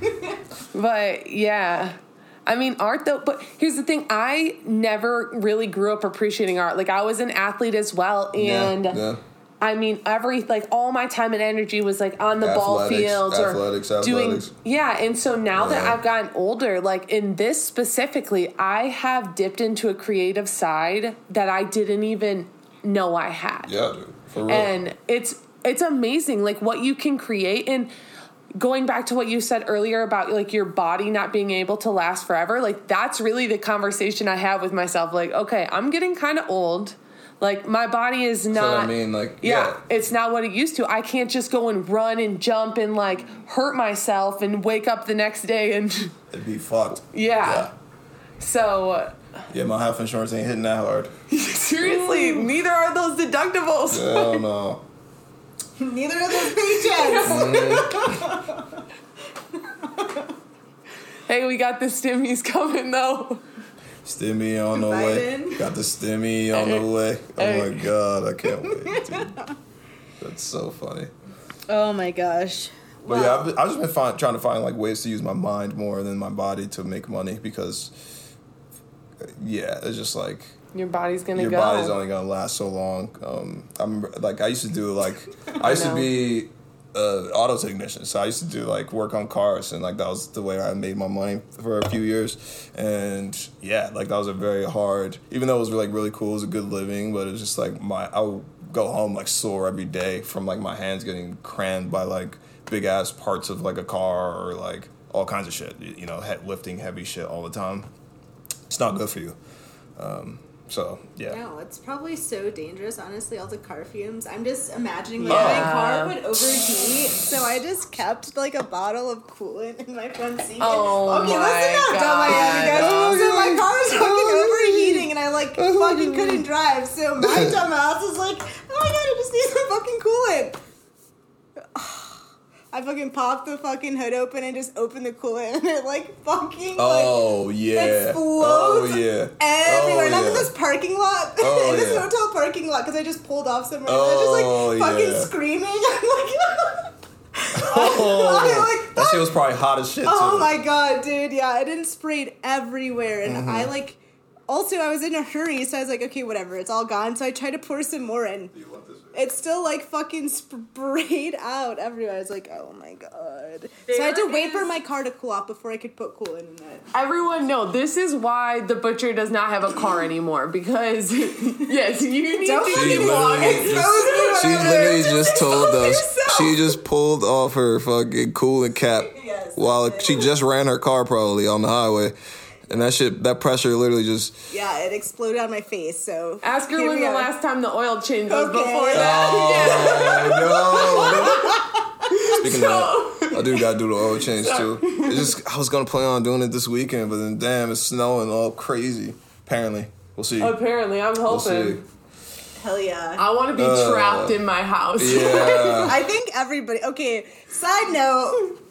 But yeah, I mean, art though. But here's the thing: I never really grew up appreciating art. Like, I was an athlete as well, and. Yeah, yeah. I mean, every like all my time and energy was like on the ball Athletics, fields or athletics, doing athletics. yeah. And so now that Yeah. I've gotten older, like in this specifically, I have dipped into a creative side that I didn't even know I had. Yeah, dude. For real. And it's it's amazing, like what you can create. And going back to what you said earlier about like your body not being able to last forever, like that's really the conversation I have with myself. Like, okay, I'm getting kind of old. Like, my body is not... So, I mean, like, yeah, yeah. it's not what it used to. I can't just go and run and jump and, like, hurt myself and wake up the next day and... It'd be fucked. Yeah. So... Yeah, my health insurance ain't hitting that hard. Seriously, neither are those deductibles. Hell no. Neither of those paychecks. Hey, we got the stimmies coming, though. Stimmy on the way. Biden. Got the stimmy on the way. Oh my God, I can't wait, dude. That's so funny. Oh my gosh. But yeah, I've, been, I've just been find, trying to find like ways to use my mind more than my body to make money because, yeah, it's just like Your body's gonna your go. body's only gonna last so long. Um, I remember, like I used to do like I used know. to be uh, auto technician, so I used to do like work on cars, and like that was the way I made my money for a few years. And yeah, like that was a very hard, even though it was like really cool, it was a good living, but it was just like my I would go home like sore every day from like my hands getting crammed by like big ass parts of like a car or like all kinds of shit, you know, he- lifting heavy shit all the time. It's not good for you. Um, so yeah. No, it's probably so dangerous, honestly, all the car fumes. I'm just imagining Yeah. like my car would overheat, so I just kept like a bottle of coolant in my front seat. Oh okay, my listen how dumb I am, you guys. God. So my car was fucking overheating and I like fucking couldn't drive, so my dumb ass was like, oh my god, I just need some fucking coolant. I fucking popped the fucking hood open and just opened the coolant and it like fucking Oh like yeah. explodes Oh yeah. everywhere. Oh, and I'm in yeah. this parking lot, Oh, in this yeah. hotel parking lot, because I just pulled off somewhere. Oh, and I was just like fucking yeah. screaming. I'm like, Oh, I'm like, that shit was probably hot as shit too. oh my god, dude, yeah, it didn't sprayed everywhere, and Mm-hmm. I like. Also, I was in a hurry, so I was like, okay, whatever, it's all gone. So I tried to pour some more in. It's still like fucking sprayed out everywhere. I was like, oh my god. So I had to There wait for is- my car to cool off before I could put coolant in it. Everyone know this is why the butcher does not have a car anymore, because yes, you need Don't to fucking keep literally walking. just- She literally just told us yourself. she just pulled off her fucking coolant cap Yes, while I did. she just ran her car probably on the highway, and that shit, that pressure literally just. Yeah, it exploded on my face, so. Ask her here when we the are. last time the oil change was Okay. before that. Oh no! Speaking of that, I do gotta do the oil change too. It's just I was gonna plan on doing it this weekend, but then damn, it's snowing all crazy. Apparently, we'll see. Apparently, I'm We'll see. hoping. Hell yeah. I want to be Uh, trapped in my house. Yeah. I think everybody. Okay, side note.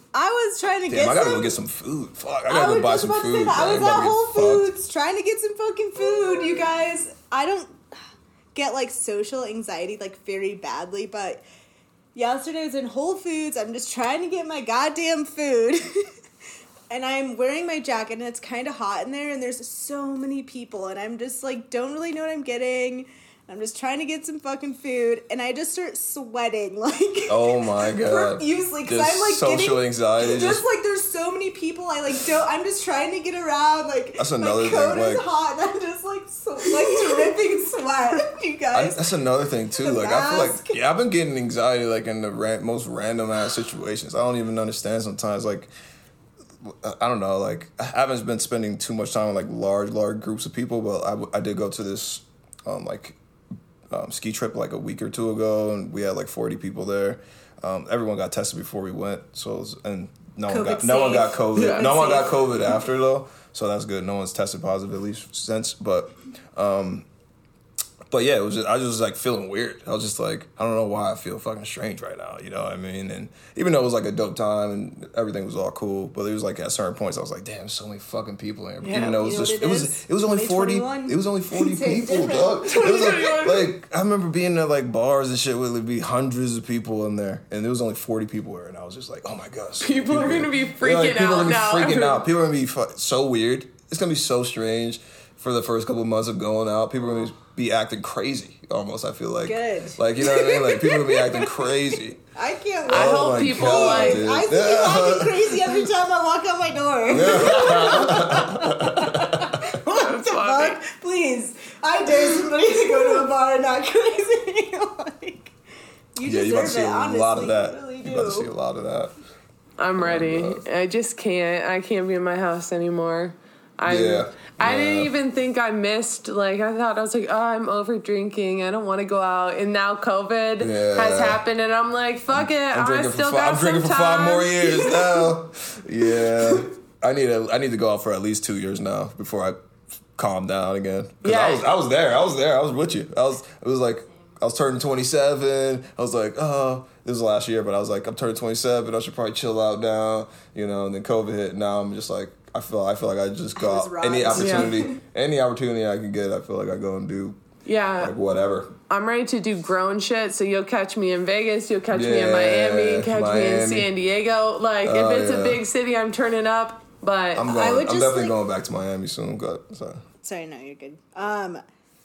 I was trying to Damn, get I gotta some. go get some food. Fuck, I I gotta was go buy just some about to say food. that. I man. was I'm at about to Whole get fucked. Foods trying to get some fucking food, you guys. I don't get like social anxiety like very badly, but yesterday I was in Whole Foods. I'm just trying to get my goddamn food. And I'm wearing my jacket and it's kind of hot in there and there's so many people and I'm just like don't really know what I'm getting. I'm just trying to get some fucking food and I just start sweating like Oh my god. profusely because Just I'm like social getting, anxiety. Just, Just, like there's so many people I like don't I'm just trying to get around like That's my another coat thing, is like- hot and I'm just like so like dripping sweat you I, guys. that's another thing too. The Like I feel mask. like yeah, I've been getting anxiety like in the ran- most random ass situations. I don't even understand sometimes. Like I don't know. Like I haven't been spending too much time with like large, large groups of people, but I, w- I did go to this um, like um, ski trip like a week or two ago, and we had like forty people there. Um, everyone got tested before we went, so it was, and no one COVID got no one got safe. COVID. Yeah. No one got Safe. COVID after though, so that's good. No one's tested positive at least since, but. Um, But yeah, it was just, I was just like feeling weird. I was just like, I don't know why I feel fucking strange right now. You know what I mean? And even though it was like a dope time and everything was all cool, but it was like at certain points I was like, damn, so many fucking people here. Yeah. Even though it was You know just what it it was is? it was only forty. twenty twenty-one. It was only forty Same people, difference. dog. It was like, like I remember being at like bars and shit where there'd be hundreds of people in there, and there was only forty people there, and I was just like, oh my god, so many People are here. gonna be Yeah, like, freaking people are out gonna be now. freaking out. People are gonna be fu- so weird. It's gonna be so strange for the first couple of months of going out. People are gonna be acting crazy almost, I feel like. Good. Like, you know what I mean? Like, people are gonna be acting crazy. I can't wait. I Oh hope my people God, like. dude. I see you acting crazy every time I walk out my door. What the funny. fuck? Please, I dare somebody to go to a bar and not crazy. Like, you Yeah, deserve you about to see it, a honestly. lot of that. You really do. You about to see a lot of that. I'm ready. I just can't. I can't be in my house anymore. I Yeah. I didn't Yeah. even think I missed. Like I thought I was like, oh, I'm over drinking. I don't want to go out. And now COVID Yeah. has happened, and I'm like, fuck it. I'm I drinking for still fi- got I'm drinking some for five time. more years now. Yeah. I need a, I need to go out for at least two years now before I calm down again. 'Cause Yeah. I was I was there. I was there. I was with you. I was it was like I was turning twenty-seven. I was like, oh, this was last year, but I was like, I'm turning twenty-seven. I should probably chill out now, you know. And then COVID hit. Now I'm just like, I feel, I feel like I just go I was out any robbed. opportunity, any opportunity I can get. I feel like I go and do Yeah, like whatever. I'm ready to do grown shit. So you'll catch me in Vegas. You'll catch me in Yeah, Miami. Catch me in Miami. San Diego. Like Oh, if it's yeah. a big city, I'm turning up. But I'm I going. would I'm just, definitely like- going back to Miami soon. God, sorry. Sorry, no, you're good. Um,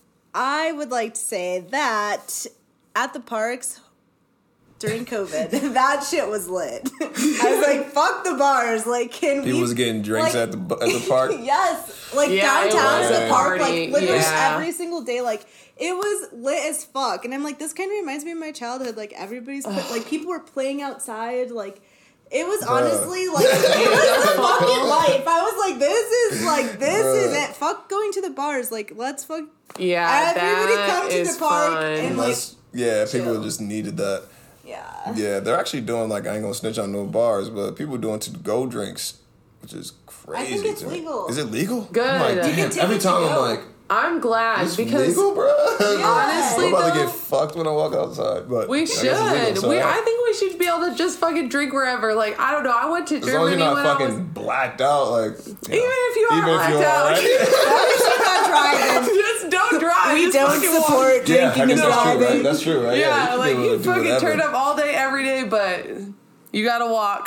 I would like to say that at the parks during COVID, that shit was lit. I was like, fuck the bars. Like, can we? People was getting drinks like- at the at the park. Yes, like Yeah, it downtown was to the a park, party, like literally yeah. every single day, like it was lit as fuck. And I'm like, this kind of reminds me of my childhood. Like everybody's put, like people were playing outside, like. It was honestly like it was the fucking life. I was like, this is like this Bruh. is it. Fuck going to the bars. Like let's fuck. yeah, Everybody that come to is the park fun. and, like- That's, yeah, people chill. just needed that. Yeah. Yeah, they're actually doing like I ain't gonna snitch on no bars, but people doing to go drinks, which is crazy. I think it's to me. legal. Is it legal? Good. I'm like, You damn, can every take it time to I'm go. like, I'm glad it's because legal, bro. honestly, I'm about to though, get fucked when I walk outside. But we I guess it's legal, should. so we, yeah. I think we should be able to just fucking drink wherever. Like I don't know. I went to as long as Germany you're not when I fucking was. blacked out, like you know, Even if you are even if blacked you're out, alright. Not driving. just don't drive. We just don't fucking walk. support Yeah, I drinking guess and that's true, right? driving. That's true, right? Yeah, should be like able to you do fucking whatever. turn up all day every day, but you gotta walk.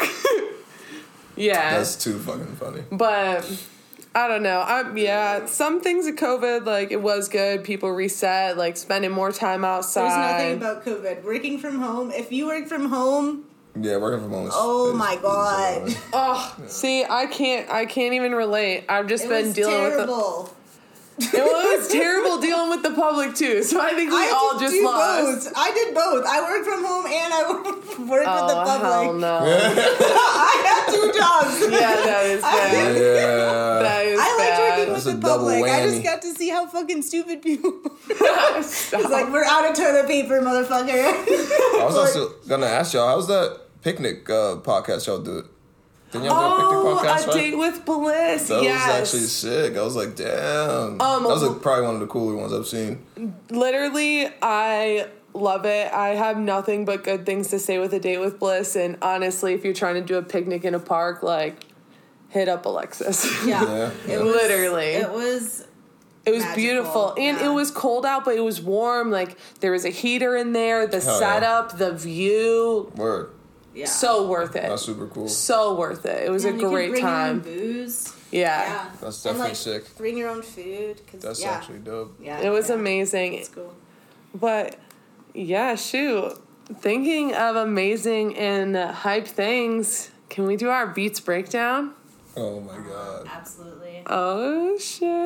Yeah, That's too fucking funny. but I don't know. I yeah, some things of COVID, like it was good. People reset, like spending more time outside. There's nothing about COVID. Working from home. If you work from home, Yeah, working from home is. Oh is- my is God. annoying. Oh, see, I can't. I can't even relate. I've just it been was dealing terrible. with the. It was terrible dealing with the public too. So I think we I all did just do lost. both. I did both. I worked from home and I worked worked Oh with the public. hell no! I had two jobs. Yeah, that is bad. Yeah. That is I liked bad. working That's with a the double public. I whammy. just got to see how fucking stupid people. Stop. It's like we're out of toilet paper, motherfucker. I was also gonna ask y'all, how's that picnic uh, podcast y'all do? Didn't y'all do a Oh, picnic podcast, a right? date with Bliss. That yes. was actually sick. I was like, damn. Um, that was like, probably one of the cooler ones I've seen. Literally, I love it. I have nothing but good things to say with A Date with Bliss. And honestly, if you're trying to do a picnic in a park, like, hit up Alexis. Yeah. Yeah. It was, Literally. It was It was magical. beautiful. And Yeah. it was cold out, but it was warm. Like, there was a heater in there, the Hell yeah. setup, the view. Word. Yeah. So worth it. That's super cool. So worth it. It was And a you great could bring time. Your own booze. Yeah. Yeah. That's And, definitely like, sick. Bring your own food. Cause, That's yeah. actually dope. Yeah. It was yeah. amazing. It's cool. But, yeah, shoot. Thinking of amazing and hype things, can we do our beats breakdown? Oh my god. Absolutely. Oh,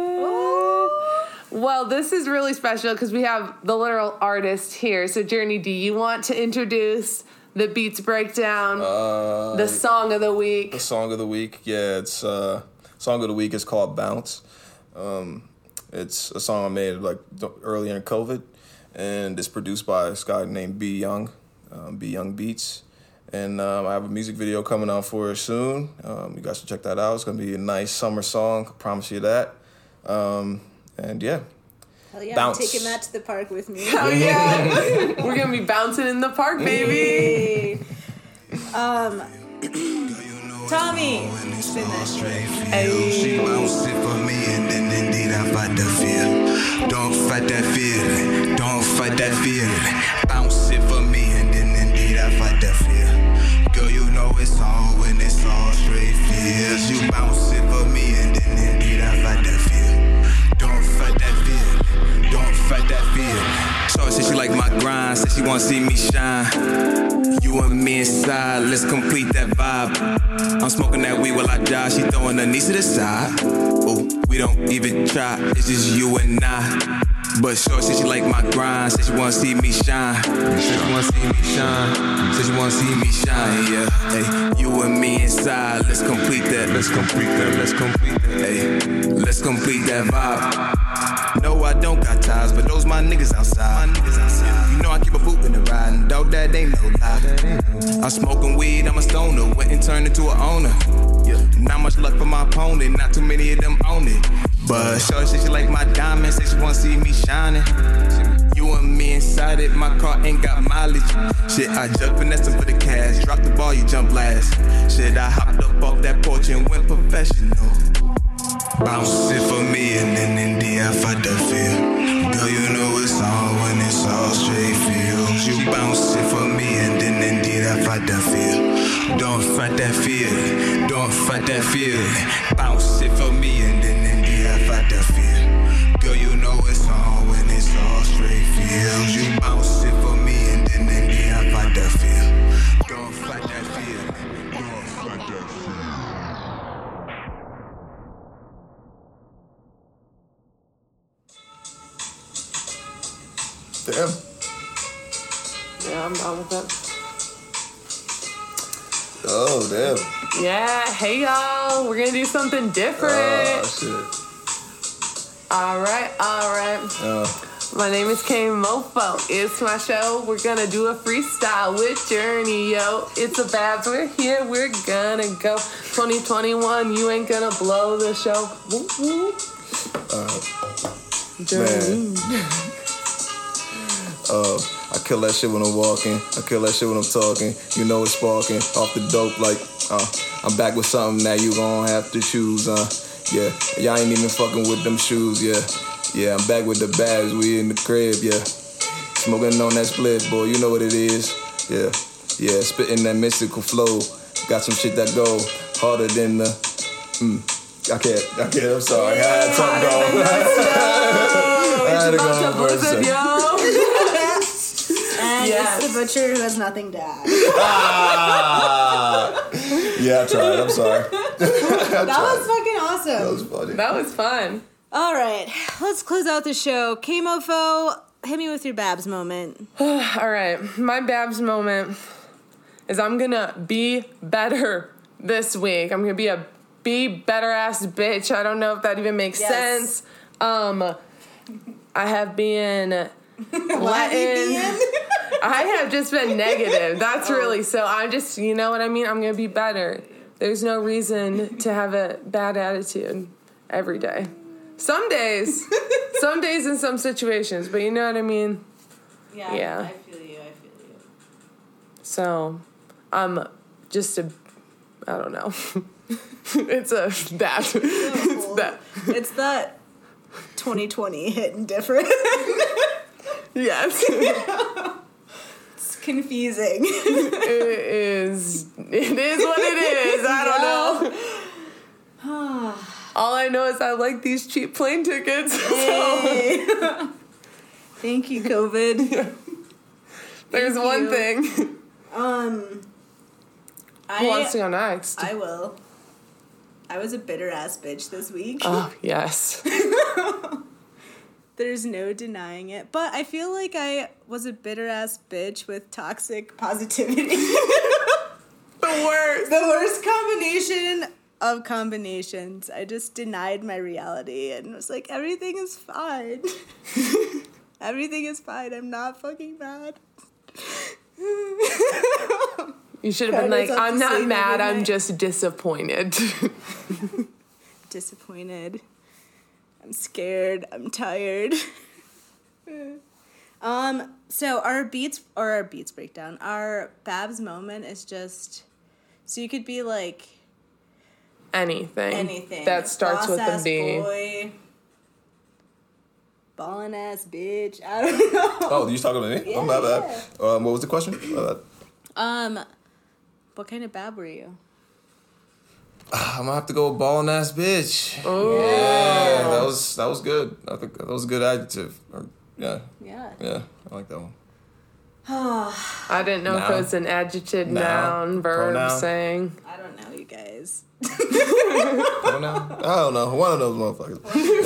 shit. Well, this is really special because we have the literal artist here. So, Journey, do you want to introduce the beats breakdown, Uh, the song of the week? The song of the week, yeah, it's uh, song of the week is called "Bounce." Um, it's a song I made like earlier in COVID, and it's produced by this guy named B Young, um, B Young Beats, and um, I have a music video coming out for it soon. Um, you guys should check that out. It's gonna be a nice summer song. I promise you that. Um, and yeah, Hell yeah. Bounce. I'm taking that to the park with me. Oh, yeah. We're going to be bouncing in the park, baby. um, Tommy. Hey. She bounced it for me, and then indeed I fight the fear. Don't fight that feeling. Don't fight that feeling. Bounce it for me, and then indeed I fight the fear. Girl, you know it's on when it's all straight fears. You bounce it for me, and then indeed I fight the fear. Don't fight that feeling. Don't fight that feeling. Shorty said she like my grind, said she wanna see me shine. You and me inside, let's complete that vibe. I'm smoking that weed while I die, she throwing her knees to the side. Oh, we don't even try, it's just you and I. But shorty said she like my grind, said she wanna see me shine. Said she wanna see me shine, said she wanna see me shine, yeah. Hey, you and me inside, let's complete that, let's complete that, let's complete that. Hey, let's complete that vibe. No, I don't got ties, but those my niggas outside. My niggas outside. You know I keep a boot in the riding, dog, that ain't no lie. I'm smoking weed, I'm a stoner, went and turned into an owner. Yeah. Not much luck for my opponent, not too many of them own it. But shorty said she like my diamonds, said she wanna see me shining. You and me inside it, my car ain't got mileage. Shit, I jump finessing for the cash, drop the ball, you jump last. Shit, I hopped up off that porch and went professional. Bounce it for me, and then indeed I fight the feel. Girl, you know it's on when it's all straight feels. You bounce it for me, and then indeed I fight the feel. Don't fight that feeling, don't fight that feeling. Bounce it for me, and then indeed I fight the feel. Girl, you know it's on when it's all straight feels. You bounce it for me, and then indeed I fight the feel. Don't fight that feeling, don't fight that feeling. Damn. Yeah, I'm down with it. Oh damn. Yeah, hey, y'all. We're going to do something different. Oh shit. All right, all right. Uh, My name is K Mofo. It's my show. We're gonna do a freestyle with Journey, yo. It's a vibes. We're here. We're gonna go. twenty twenty-one. You ain't gonna blow the show. Woo, woo. uh, Journey. man. Uh, I kill that shit when I'm walking. I kill that shit when I'm talking. You know it's sparking. Off the dope like, uh, I'm back with something that you gon' have to choose, uh. Yeah, y'all ain't even fucking with them shoes, yeah. Yeah, I'm back with the bags, we in the crib, yeah. Smoking on that split, boy, you know what it is. Yeah, yeah, spitting that mystical flow. Got some shit that go harder than the, mm. I can't, I can't, I'm sorry. I had something go. I had to go on for a second. And Yes. it's the butcher who has nothing to add. Ah. Yeah, I tried, I'm sorry. That was fucking awesome. That was funny. That was fun. All right, let's close out the show. K-Mofo, hit me with your Babs moment. All right, my Babs moment is I'm gonna be better this week. I'm gonna be a be better ass bitch. I don't know if that even makes Yes. sense. Um, I have been letting. I have just been negative. That's really so. I'm just, you know what I mean. I'm gonna be better. There's no reason to have a bad attitude every day. Some days, some days in some situations, but you know what I mean. Yeah, Yeah. I feel So, um, just a, I don't know. It's a that. So It's cool. that. It's that twenty twenty hitting different. Yes. It's confusing. It is. It is what it is. I don't know. All I know is I like these cheap plane tickets. So Hey. Thank you, COVID. there's Thank one you. thing. Um, Who wants to I go next? I will. I was a bitter ass bitch this week. Oh, yes. There's no denying it. But I feel like I was a bitter ass bitch with toxic positivity. The worst. The worst combination of combinations. I just denied my reality and was like, everything is fine. Everything is fine. I'm not fucking mad. You should have been Cried like, myself I'm to not sleep mad, every I'm night." just disappointed. Disappointed. I'm scared. I'm tired. um. So our beats or our beats breakdown. Our Babs moment is just. So you could be like Anything. anything. That starts with a Boss-ass B. boy. Ballin' ass bitch. I don't know. Oh, you talking to me? Yeah, I'm not bad. yeah. Um, what was the question? Uh, Um, what kind of bab were you? I'm gonna have to go with ballin' ass bitch. Oh. Yeah, that was that was good. I think that was a good adjective. Or, yeah, Yeah. yeah, I like that one. I didn't know if it Noun. was an adjective, Noun. noun, verb, Pronoun. saying. I don't know, you guys. I don't know. I don't know. One of those motherfuckers.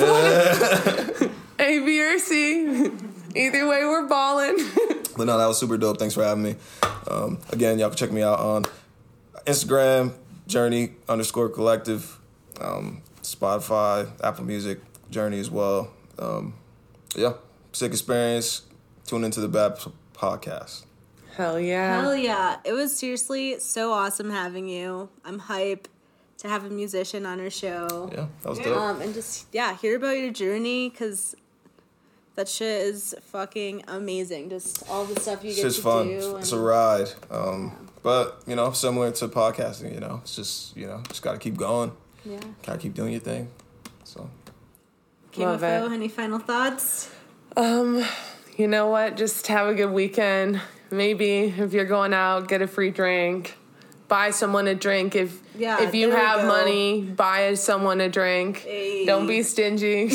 A, B, or C. Either way, we're balling. But no, that was super dope. Thanks for having me. Um, again, y'all can check me out on Instagram, Journey underscore collective, um, Spotify, Apple Music, Journey as well. Um, yeah, sick experience. Tune into the B A B podcast. Hell yeah. Hell yeah. It was seriously so awesome having you. I'm hype to have a musician on our show. Yeah, that was dope. Um, and just, yeah, hear about your journey, because that shit is fucking amazing. Just all the stuff you It's get just to fun. do. It's and- a ride. Um, But, you know, similar to podcasting, you know, it's just, you know, just got to keep going. Yeah. Got to keep doing your thing. So, Love Kimofo, it. any final thoughts? Um, you know what? Just have a good weekend. Maybe if you're going out, get a free drink. Buy someone a drink. If Yeah, if you there we have go. money, buy someone a drink. Hey. Don't be stingy.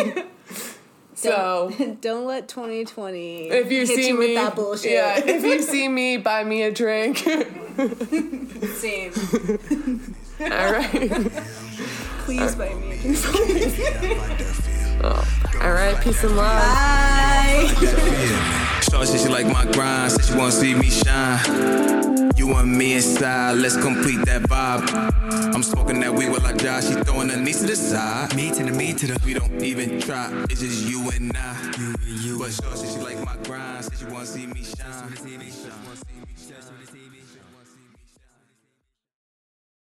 So Don't, don't let twenty twenty if you hit see you me, with that bullshit. yeah. If you see me, buy me a drink. Same. All right. Please buy me a drink. All right. Peace and love. Bye. Shorty said she like my grind, said she wanna see me shine. You and me inside, let's complete that vibe. I'm smoking that weed while I die, she throwing her knees to the side. Me to the me to the. We don't even try, it's just you and I. You and you. But shorty said she like my grind, said she wanna see me shine.